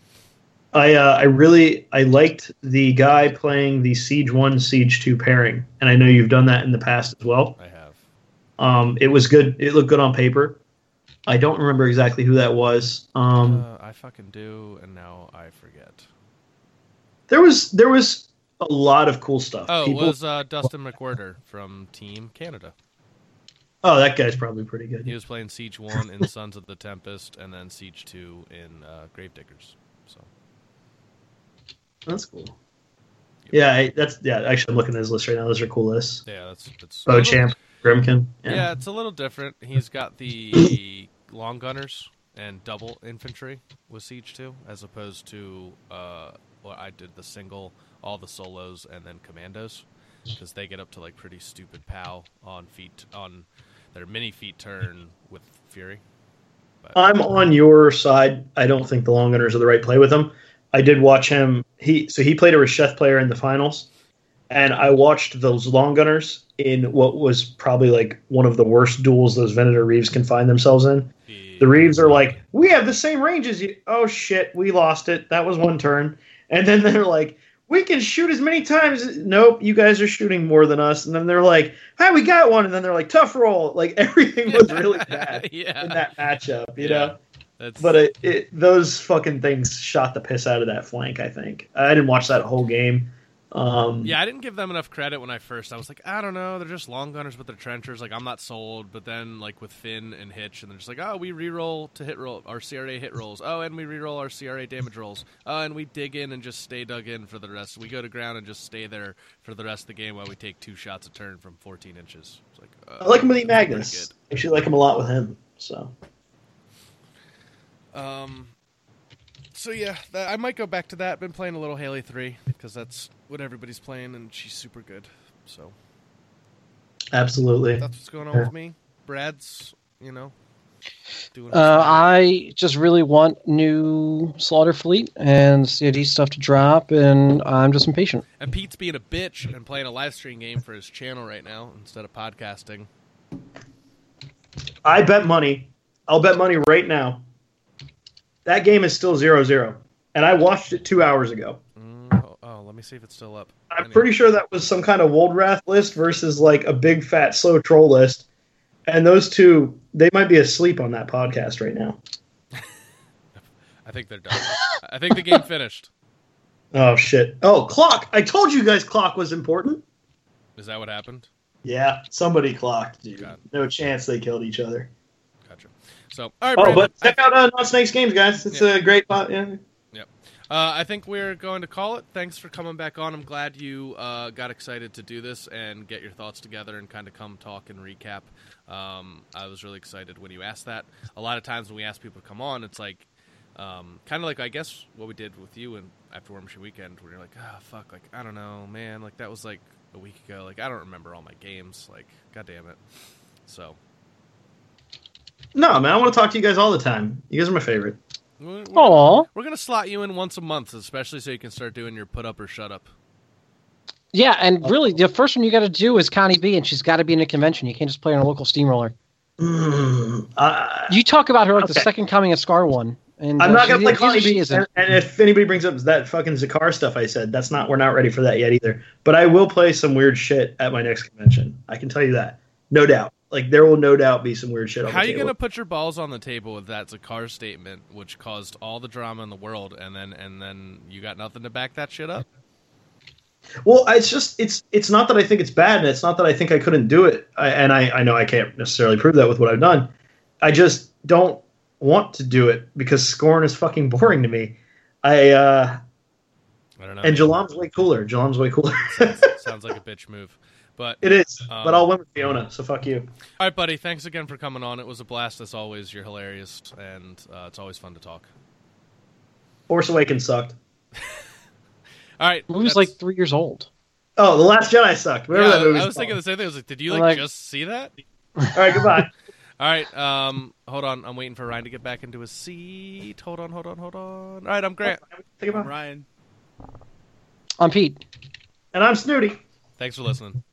I liked the guy playing the Siege 1, Siege 2 pairing, and I know you've done that in the past as well. I have. It was good. It looked good on paper. I don't remember exactly who that was. I fucking do, and now I forget. There was a lot of cool stuff. Oh, it was Dustin McWhirter from Team Canada. Oh, that guy's probably pretty good. He was playing Siege 1 in Sons of the Tempest, and then Siege 2 in Gravediggers. So that's cool. Yeah, actually, I'm looking at his list right now. Those are cool lists. Yeah, that's Beauchamp, Grimkin. Yeah, it's a little different. He's got the long gunners and double infantry with Siege 2, as opposed to I did the single, all the solos, and then commandos, because they get up to pretty stupid POW on their mini feet turn with Fury. But I'm on your side. I don't think the long gunners are the right play with him. I did watch him. He played a Resheth player in the finals, and I watched those long gunners in what was probably one of the worst duels those Venator Reeves can find themselves in. The Reeves are like, we have the same range as you. Oh shit, we lost it. That was one turn. And then they're like, we can shoot as many times. Nope, you guys are shooting more than us. And then they're like, hey, we got one. And then they're like, tough roll. Everything was really bad in that matchup, you know? But those fucking things shot the piss out of that flank, I think. I didn't watch that whole game. Yeah, I didn't give them enough credit when I was like, I don't know, they're just long gunners with their trenchers. Like, I'm not sold. But then, like, with Finn and Hitch, and they're just like, oh, we reroll to hit roll our CRA hit rolls. Oh, and we reroll our CRA damage rolls. Oh, and we dig in and just stay dug in for the rest. We go to ground and just stay there for the rest of the game while we take 2 shots a turn from 14 inches. It's like, I like him with the Magnus. I actually like him a lot with him. So yeah, I might go back to that. Been playing a little Haley 3 because that's what everybody's playing, and she's super good. So absolutely, that's what's going on with me. Brad's, doing. I just really want new Slaughter Fleet and CID stuff to drop, and I'm just impatient. And Pete's being a bitch and playing a live stream game for his channel right now instead of podcasting. I bet money. I'll bet money right now. That game is still 0-0, and I watched it 2 hours ago. Let me see if it's still up. I'm pretty sure that was some kind of Woldwrath list versus like a big fat slow troll list, and those two, they might be asleep on that podcast right now. I think they're done. I think the game finished. Oh shit! Oh, clock! I told you guys clock was important. Is that what happened? Yeah, somebody clocked, dude. God. No chance they killed each other. Gotcha. So, all right, Brandon, but check out Not Snakes Games, guys. It's a great pod. Yeah. Yep. I think we're going to call it. Thanks for coming back on. I'm glad you got excited to do this and get your thoughts together and kind of come talk and recap. I was really excited when you asked that. A lot of times when we ask people to come on, it's like kind of like, I guess, what we did with you and after War Machine Weekend, where you're like, fuck, like, I don't know, man. Like, that was like a week ago. Like, I don't remember all my games. Like, God damn it. So. No, man, I want to talk to you guys all the time. You guys are my favorite. Aww. We're going to slot you in once a month, especially so you can start doing your put up or shut up. Yeah, and really, the first one you got to do is Connie B, and she's got to be in a convention. You can't just play on a local steamroller. You talk about her like the second coming of Scar One. And, I'm not going to play Connie B. And if anybody brings up that fucking Zakar stuff I said, we're not ready for that yet either. But I will play some weird shit at my next convention. I can tell you that. No doubt. Like, there will no doubt be some weird shit on the table. How are you going to put your balls on the table with that Zakar statement, which caused all the drama in the world, and then you got nothing to back that shit up? Well, it's not that I think it's bad, and it's not that I think I couldn't do it. I know I can't necessarily prove that with what I've done. I just don't want to do it because Scorn is fucking boring to me. I don't know. And Jalam's way cooler. Sounds like a bitch move. But it is. But I'll win with Fiona, so fuck you. All right, buddy. Thanks again for coming on. It was a blast as always. You're hilarious, and it's always fun to talk. Force Awakens sucked. All right. The movie's like 3 years old. Oh, The Last Jedi sucked. Whatever that movie. I was thinking the same thing. I was like, did you just see that? All right, goodbye. All right, hold on. I'm waiting for Ryan to get back into his seat. Hold on. All right, I'm Grant. I'm Ryan. I'm Pete. And I'm Snooty. Thanks for listening.